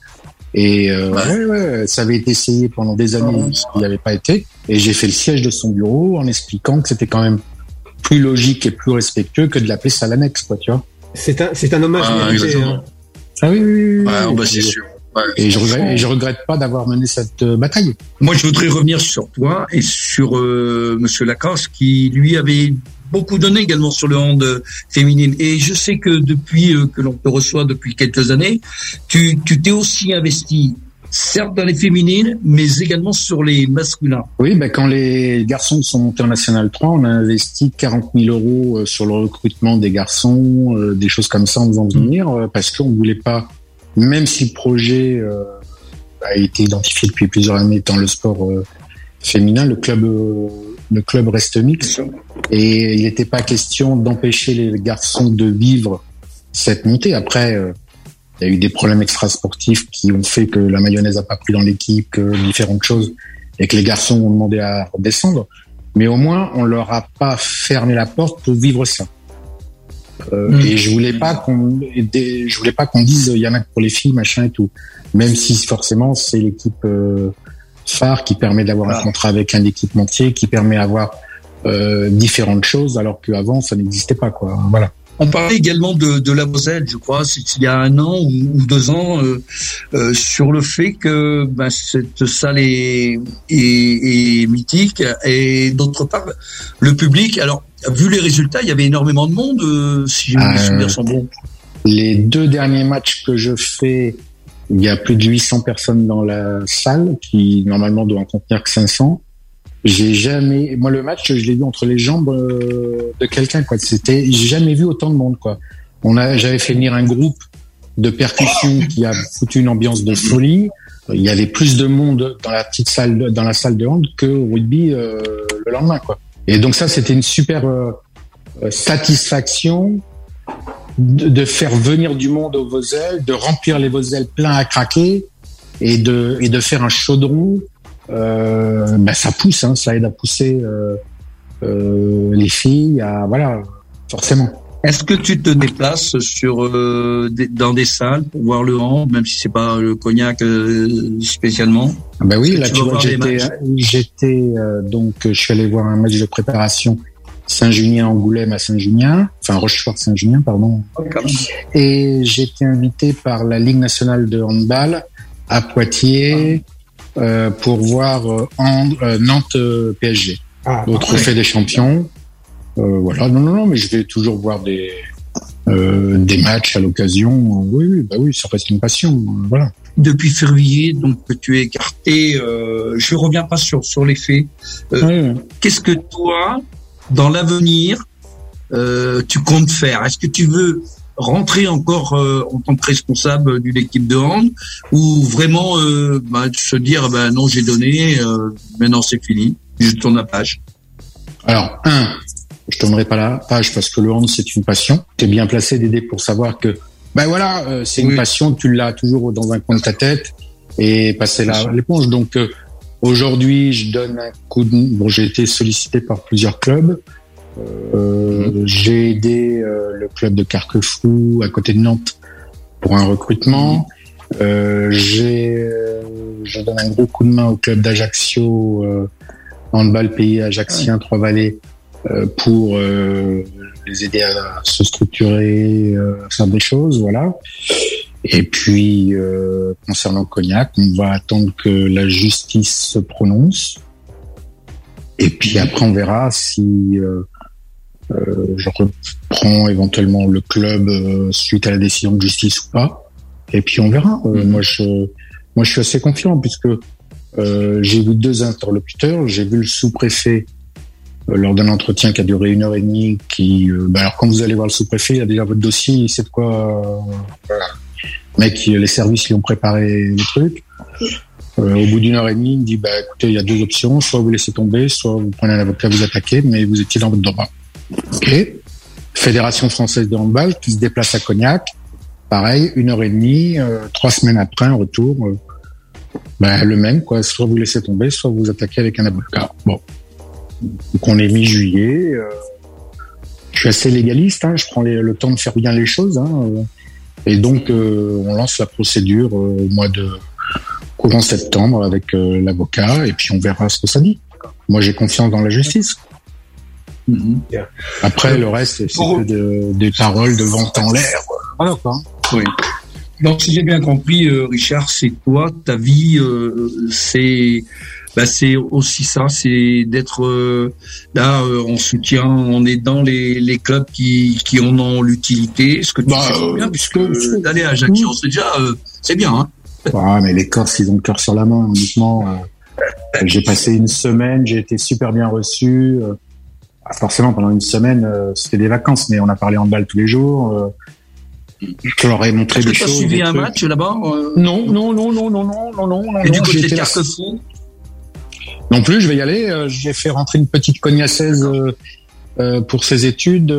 Et ça avait été essayé pendant des années, ce qui n'avait pas été. Et j'ai fait le siège de son bureau en expliquant que c'était quand même plus logique et plus respectueux que de l'appeler salle annexe, quoi, tu vois. C'est un hommage mérité. Ah oui. C'est sûr. Ouais, et je regrette pas d'avoir mené cette bataille. Moi, je voudrais revenir sur toi et sur Monsieur Lacasse, qui lui avait beaucoup donné également sur le hand féminine. Et je sais que depuis que l'on te reçoit depuis quelques années, tu t'es aussi investi, certes dans les féminines, mais également sur les masculins. Oui, quand les garçons sont montés en National 3, on a investi 40 000 euros sur le recrutement des garçons, des choses comme ça en faisant venir, parce qu'on voulait pas, même si le projet a été identifié depuis plusieurs années dans le sport féminin, le club reste mixte et il n'était pas question d'empêcher les garçons de vivre cette montée. Après, il y a eu des problèmes extrasportifs qui ont fait que la mayonnaise a pas pris dans l'équipe, que différentes choses, et que les garçons ont demandé à redescendre. Mais au moins, on leur a pas fermé la porte pour vivre ça. Et je voulais pas qu'on dise il y en a que pour les filles, machin et tout. Même si forcément c'est l'équipe phare qui permet d'avoir un contrat avec un équipementier, qui permet d'avoir différentes choses, alors qu'avant ça n'existait pas, quoi. Voilà. On parlait également de la Moselle, je crois, il y a 1 an ou 2 ans, sur le fait que cette salle est mythique, et d'autre part, le public. Alors, vu les résultats, il y avait énormément de monde, si mes souvenirs sont bons. Les 2 derniers matchs que je fais, il y a plus de 800 personnes dans la salle, qui normalement doit en contenir que 500. Moi le match, je l'ai vu entre les jambes de quelqu'un, quoi. J'ai jamais vu autant de monde, quoi. J'avais fait venir un groupe de percussion qui a foutu une ambiance de folie. Il y avait plus de monde dans la petite salle, dans la salle de hand que au rugby le lendemain, quoi. Et donc ça, c'était une super satisfaction de faire venir du monde aux Vosel, de remplir les Vosel plein à craquer et de faire un chaudron. Ça pousse, ça aide à pousser les filles, voilà, forcément. Est-ce que tu te déplaces dans des salles pour voir le hand, même si c'est pas le Cognac spécialement? Oui, là tu vois, donc je suis allé voir un match de préparation Saint-Junien-Angoulême à Saint-Junien, enfin Rochefort-Saint-Junien, pardon. Et j'ai été invité par la Ligue nationale de handball à Poitiers pour voir Nantes PSG au Trophée des champions. Voilà, non, mais je vais toujours voir des matchs à l'occasion. Oui, ça reste une passion. Voilà. Depuis février, donc tu es écarté. Je reviens pas sur les faits. Qu'est-ce que toi, dans l'avenir, tu comptes faire? Est-ce que tu veux rentrer encore en tant que responsable d'une équipe de hand, ou vraiment se dire non, j'ai donné, maintenant c'est fini, je tourne la page? Alors, je tournerai pas la page parce que le hand c'est une passion. T'es bien placé, Dédé, pour savoir que c'est une passion, tu l'as toujours dans un coin de ta tête, et passer l'éponge. Donc aujourd'hui, je donne un coup de... j'ai été sollicité par plusieurs clubs. J'ai aidé le club de Carquefou à côté de Nantes pour un recrutement. Je donne un gros coup de main au club d'Ajaccio, handball pays ajaccien Trois-Vallées, pour les aider à se structurer, à faire des choses, voilà. Et puis concernant Cognac, on va attendre que la justice se prononce. Et puis après, on verra si je reprends éventuellement le club suite à la décision de justice ou pas. Et puis on verra. Moi, je suis assez confiant puisque j'ai vu 2 interlocuteurs. J'ai vu le sous-préfet lors d'un entretien qui a duré 1h30. Alors quand vous allez voir le sous-préfet, il a déjà votre dossier, il sait de quoi. Mec, les services lui ont préparé les trucs. Au bout d'1h30, il me dit écoutez, il y a 2 options, soit vous laissez tomber, soit vous prenez un avocat, vous attaquez, mais vous étiez dans votre droit. Ok. Fédération française de handball qui se déplace à Cognac, pareil, 1h30, 3 semaines après, un retour, le même, quoi. Soit vous laissez tomber, soit vous attaquez avec un avocat. Bon. Donc on est mi-juillet. Je suis assez légaliste, je prends le temps de faire bien les choses, et donc on lance la procédure au mois courant septembre avec l'avocat, et puis on verra ce que ça dit. Moi, j'ai confiance dans la justice. Après, le reste, c'est que des paroles de vent en l'air. Voilà, quoi. Oui. Donc, si j'ai bien compris, Richard, c'est toi, ta vie, c'est aussi ça, c'est d'être là en soutien, en aidant les clubs qui en ont l'utilité. Ce que tu fais bien, puisque d'aller à Ajaccio, c'est déjà, c'est bien, hein. Ouais, mais les Corses, ils ont le cœur sur la main, honnêtement. J'ai passé une semaine, j'ai été super bien reçu. Forcément, pendant une semaine, c'était des vacances, mais on a parlé handball tous les jours. Je leur ai montré des choses. Tu as suivi un match là-bas? Non. Et du côté de Carquefou? Non plus, je vais y aller. J'ai fait rentrer une petite cognacèse pour ses études.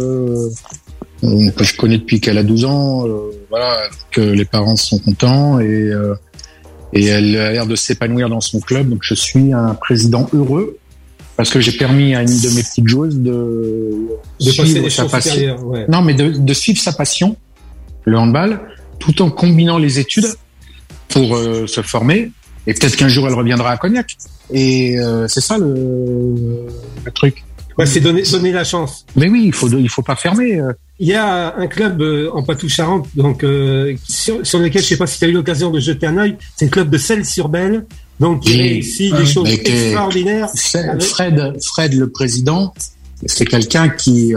Que je connais depuis qu'elle a 12 ans. Voilà, que les parents sont contents et elle a l'air de s'épanouir dans son club. Donc je suis un président heureux parce que j'ai permis à une de mes petites joueuses de suivre sa passion. Ouais. Non, mais de suivre sa passion, le handball, tout en combinant les études pour se former. Et peut-être qu'un jour elle reviendra à Cognac. Et c'est ça le truc. Ouais, c'est donner la chance. Mais oui, il faut pas fermer. Il y a un club en Poitou-Charentes, donc sur lequel je sais pas si tu as eu l'occasion de jeter un œil. C'est le club de Celles-sur-Belle, donc qui réussit des choses extraordinaires. Fred, le président, c'est quelqu'un qui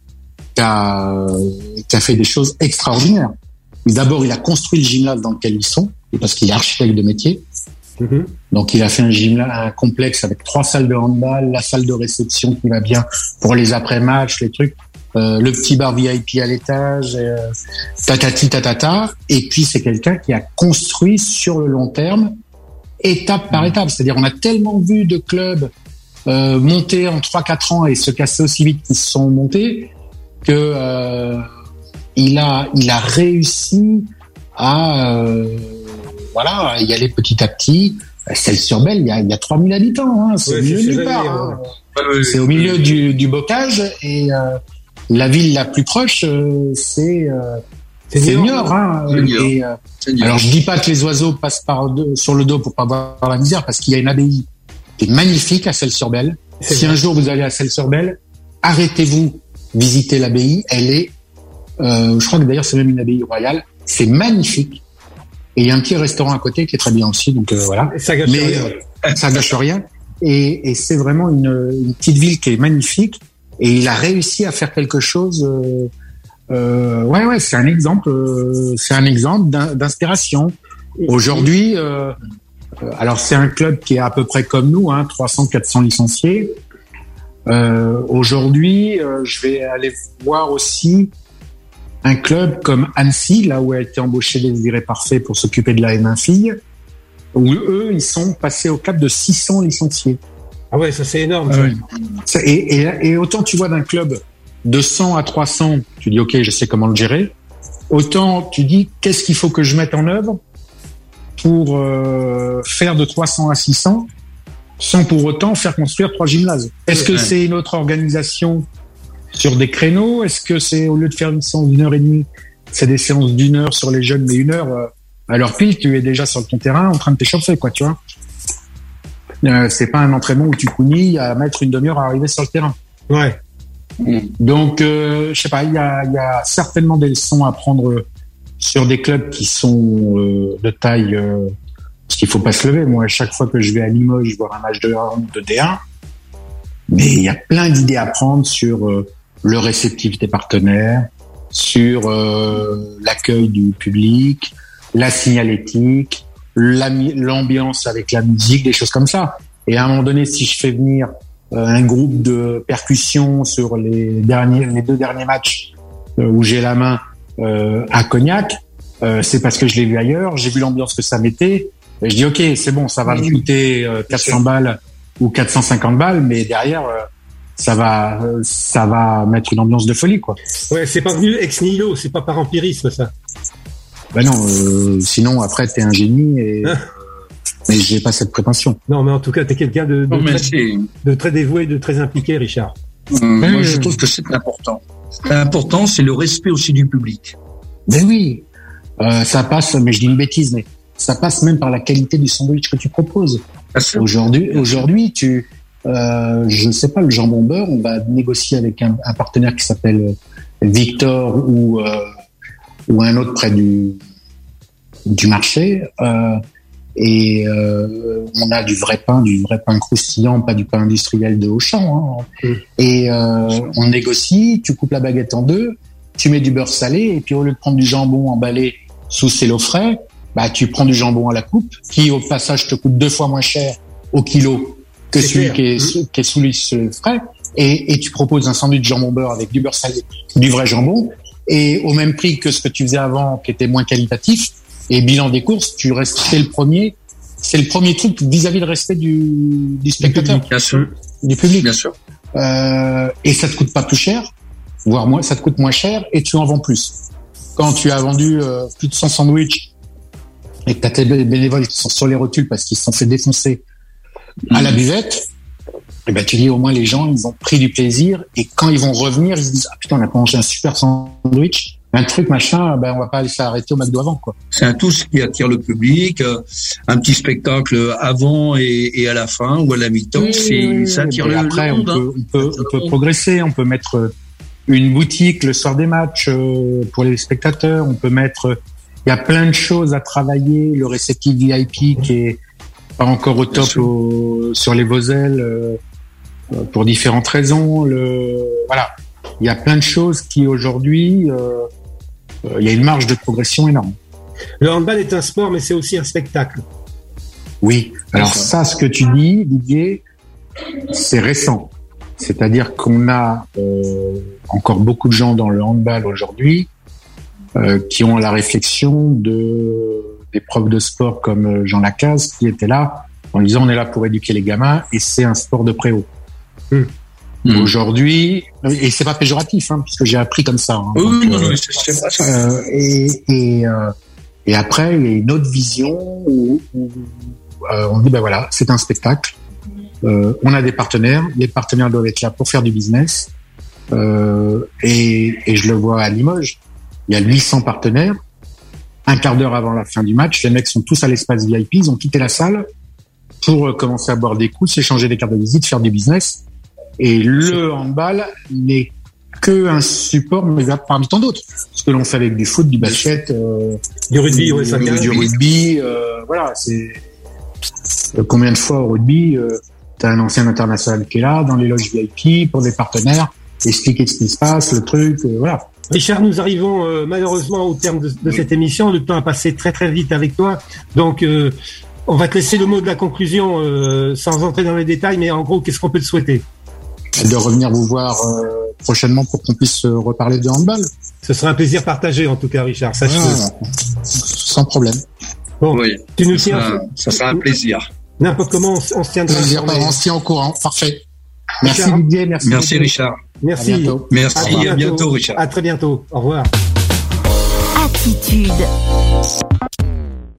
a fait des choses extraordinaires. D'abord, il a construit le gymnase dans lequel ils sont, parce qu'il est architecte de métier. Donc il a fait un complexe avec 3 salles de handball, la salle de réception qui va bien pour les après-matchs, les trucs, le petit bar VIP à l'étage, tatati tatata. Et puis c'est quelqu'un qui a construit sur le long terme, étape par étape. C'est-à-dire on a tellement vu de clubs monter en 3-4 ans et se casser aussi vite qu'ils se sont montés que il a réussi à voilà, y aller petit à petit. Celles-sur-Belle, il y a 3000 habitants, hein. C'est au milieu nulle part. Hein. C'est au milieu du bocage et la ville la plus proche, c'est Niort. Hein. Alors je dis pas que les oiseaux passent sur le dos pour pas voir la misère, parce qu'il y a une abbaye qui est magnifique à Celles-sur-Belle. Si un jour vous allez à Celles-sur-Belle, arrêtez-vous, visitez l'abbaye. Elle est, je crois que d'ailleurs c'est même une abbaye royale. C'est magnifique. Et il y a un petit restaurant à côté qui est très bien aussi, donc voilà. Ça gâche rien. Ça gâche rien. Et c'est vraiment une petite ville qui est magnifique. Et il a réussi à faire quelque chose. Ouais, c'est un exemple. C'est un exemple d'inspiration. Aujourd'hui, alors c'est un club qui est à peu près comme nous, hein, 300-400 licenciés. Aujourd'hui, je vais aller voir aussi un club comme Annecy, là où a été embauché Désiré Parfait pour s'occuper de la M1 filles, où eux, ils sont passés au cap de 600 licenciés. Ah ouais, ça c'est énorme. Et autant tu vois d'un club de 100 à 300, tu dis ok, je sais comment le gérer. Autant tu dis qu'est-ce qu'il faut que je mette en œuvre pour faire de 300 à 600 sans pour autant faire construire 3 gymnases. Est-ce que c'est une autre organisation sur des créneaux? Est-ce que c'est, au lieu de faire une séance d'1h30, c'est des séances d'1 heure sur les jeunes, mais 1 heure à l'heure pile, tu es déjà sur ton terrain en train de t'échauffer, quoi, tu vois. C'est pas un entraînement où tu counis à mettre une demi-heure à arriver sur le terrain. Ouais. Donc, je sais pas, il y a certainement des leçons à prendre sur des clubs qui sont de taille, parce qu'il faut pas se lever. Moi, à chaque fois que je vais à Limoges voir un match de D1, mais il y a plein d'idées à prendre sur le réceptif des partenaires, sur l'accueil du public, la signalétique, l'ambiance avec la musique, des choses comme ça. Et à un moment donné, si je fais venir un groupe de percussion sur les 2 derniers matchs où j'ai la main à Cognac, c'est parce que je l'ai vu ailleurs, j'ai vu l'ambiance que ça mettait, et je dis ok, c'est bon, ça va me coûter 400 balles ou 450 balles, mais derrière ça va mettre une ambiance de folie, quoi. Ouais, c'est pas venu ex nihilo, c'est pas par empirisme, ça. Ben non, sinon après t'es un génie mais j'ai pas cette prétention. Non, mais en tout cas t'es quelqu'un de très dévoué, de très impliqué, Richard. Moi je trouve que c'est important. L'important, c'est le respect aussi du public. Ben oui, ça passe, mais je dis une bêtise, mais ça passe même par la qualité du sandwich que tu proposes. Aujourd'hui, je sais pas, le jambon beurre, on va négocier avec un partenaire qui s'appelle Victor ou un autre près du marché, et on a du vrai pain croustillant, pas du pain industriel de Auchan, hein. Et on négocie, tu coupes la baguette en deux, tu mets du beurre salé, et puis au lieu de prendre du jambon emballé sous cello frais, bah tu prends du jambon à la coupe, qui au passage te coûte 2 fois moins cher au kilo que celui qui est sous le frais, et tu proposes un sandwich jambon beurre avec du beurre salé, du vrai jambon, et au même prix que ce que tu faisais avant, qui était moins qualitatif. Et bilan des courses, c'est le premier truc vis-à-vis le respect du spectateur, du public, bien sûr. Et ça te coûte pas plus cher, voire moins, ça te coûte moins cher, et tu en vends plus. Quand tu as vendu plus de 100 sandwichs et que t'as tes bénévoles qui sont sur les rotules parce qu'ils se sont fait défoncer à la buvette, et ben tu dis au moins les gens ils ont pris du plaisir, et quand ils vont revenir ils se disent putain, on a mangé un super sandwich, un truc machin, ben on va pas aller s'arrêter au McDo avant, quoi. C'est un tout ce qui attire le public, un petit spectacle avant et à la fin ou à la mi-temps, ça attire le après monde. On peut progresser, on peut mettre une boutique le soir des matchs pour les spectateurs, on peut mettre, il y a plein de choses à travailler, le réceptif VIP qui est pas encore au top sur les Voselles pour différentes raisons, voilà, il y a plein de choses qui aujourd'hui il y a une marge de progression énorme. Le handball est un sport, mais c'est aussi un spectacle. Oui. Alors ça, ce que tu dis, Didier, c'est récent. C'est-à-dire qu'on a encore beaucoup de gens dans le handball aujourd'hui qui ont la réflexion des profs de sport comme Jean Lacaze, qui était là en disant on est là pour éduquer les gamins et c'est un sport de préhaut. Aujourd'hui, et c'est pas péjoratif, hein, puisque j'ai appris comme ça. Hein, c'est pas ça. Et après, il y a une autre vision où on dit ben voilà, c'est un spectacle. On a des partenaires, les partenaires doivent être là pour faire du business. Et je le vois à Limoges, il y a 800 partenaires. Un quart d'heure avant la fin du match, les mecs sont tous à l'espace VIP, ils ont quitté la salle pour commencer à boire des coups, s'échanger des cartes de visite, faire du business. Et le handball n'est que un support, mais parmi tant d'autres. Ce que l'on fait avec du foot, du basket, du rugby, du rugby, voilà. C'est combien de fois au rugby, t'as un ancien international qui est là, dans les loges VIP, pour des partenaires, expliquer ce qui se passe, le truc, voilà. Richard, nous arrivons malheureusement au terme de cette émission. Le temps a passé très très vite avec toi, donc on va te laisser le mot de la conclusion sans entrer dans les détails, mais en gros, qu'est-ce qu'on peut te souhaiter? De revenir vous voir prochainement pour qu'on puisse reparler de handball. Ce sera un plaisir partagé en tout cas, Richard. Sans problème. Bon, oui, tu nous tiens. Ça sera un plaisir. N'importe comment, on se tiendra. On se tient au courant. Parfait. Merci Didier. Merci Richard. Merci. À bientôt. Merci. À bientôt Richard. À très bientôt. Au revoir. Attitude.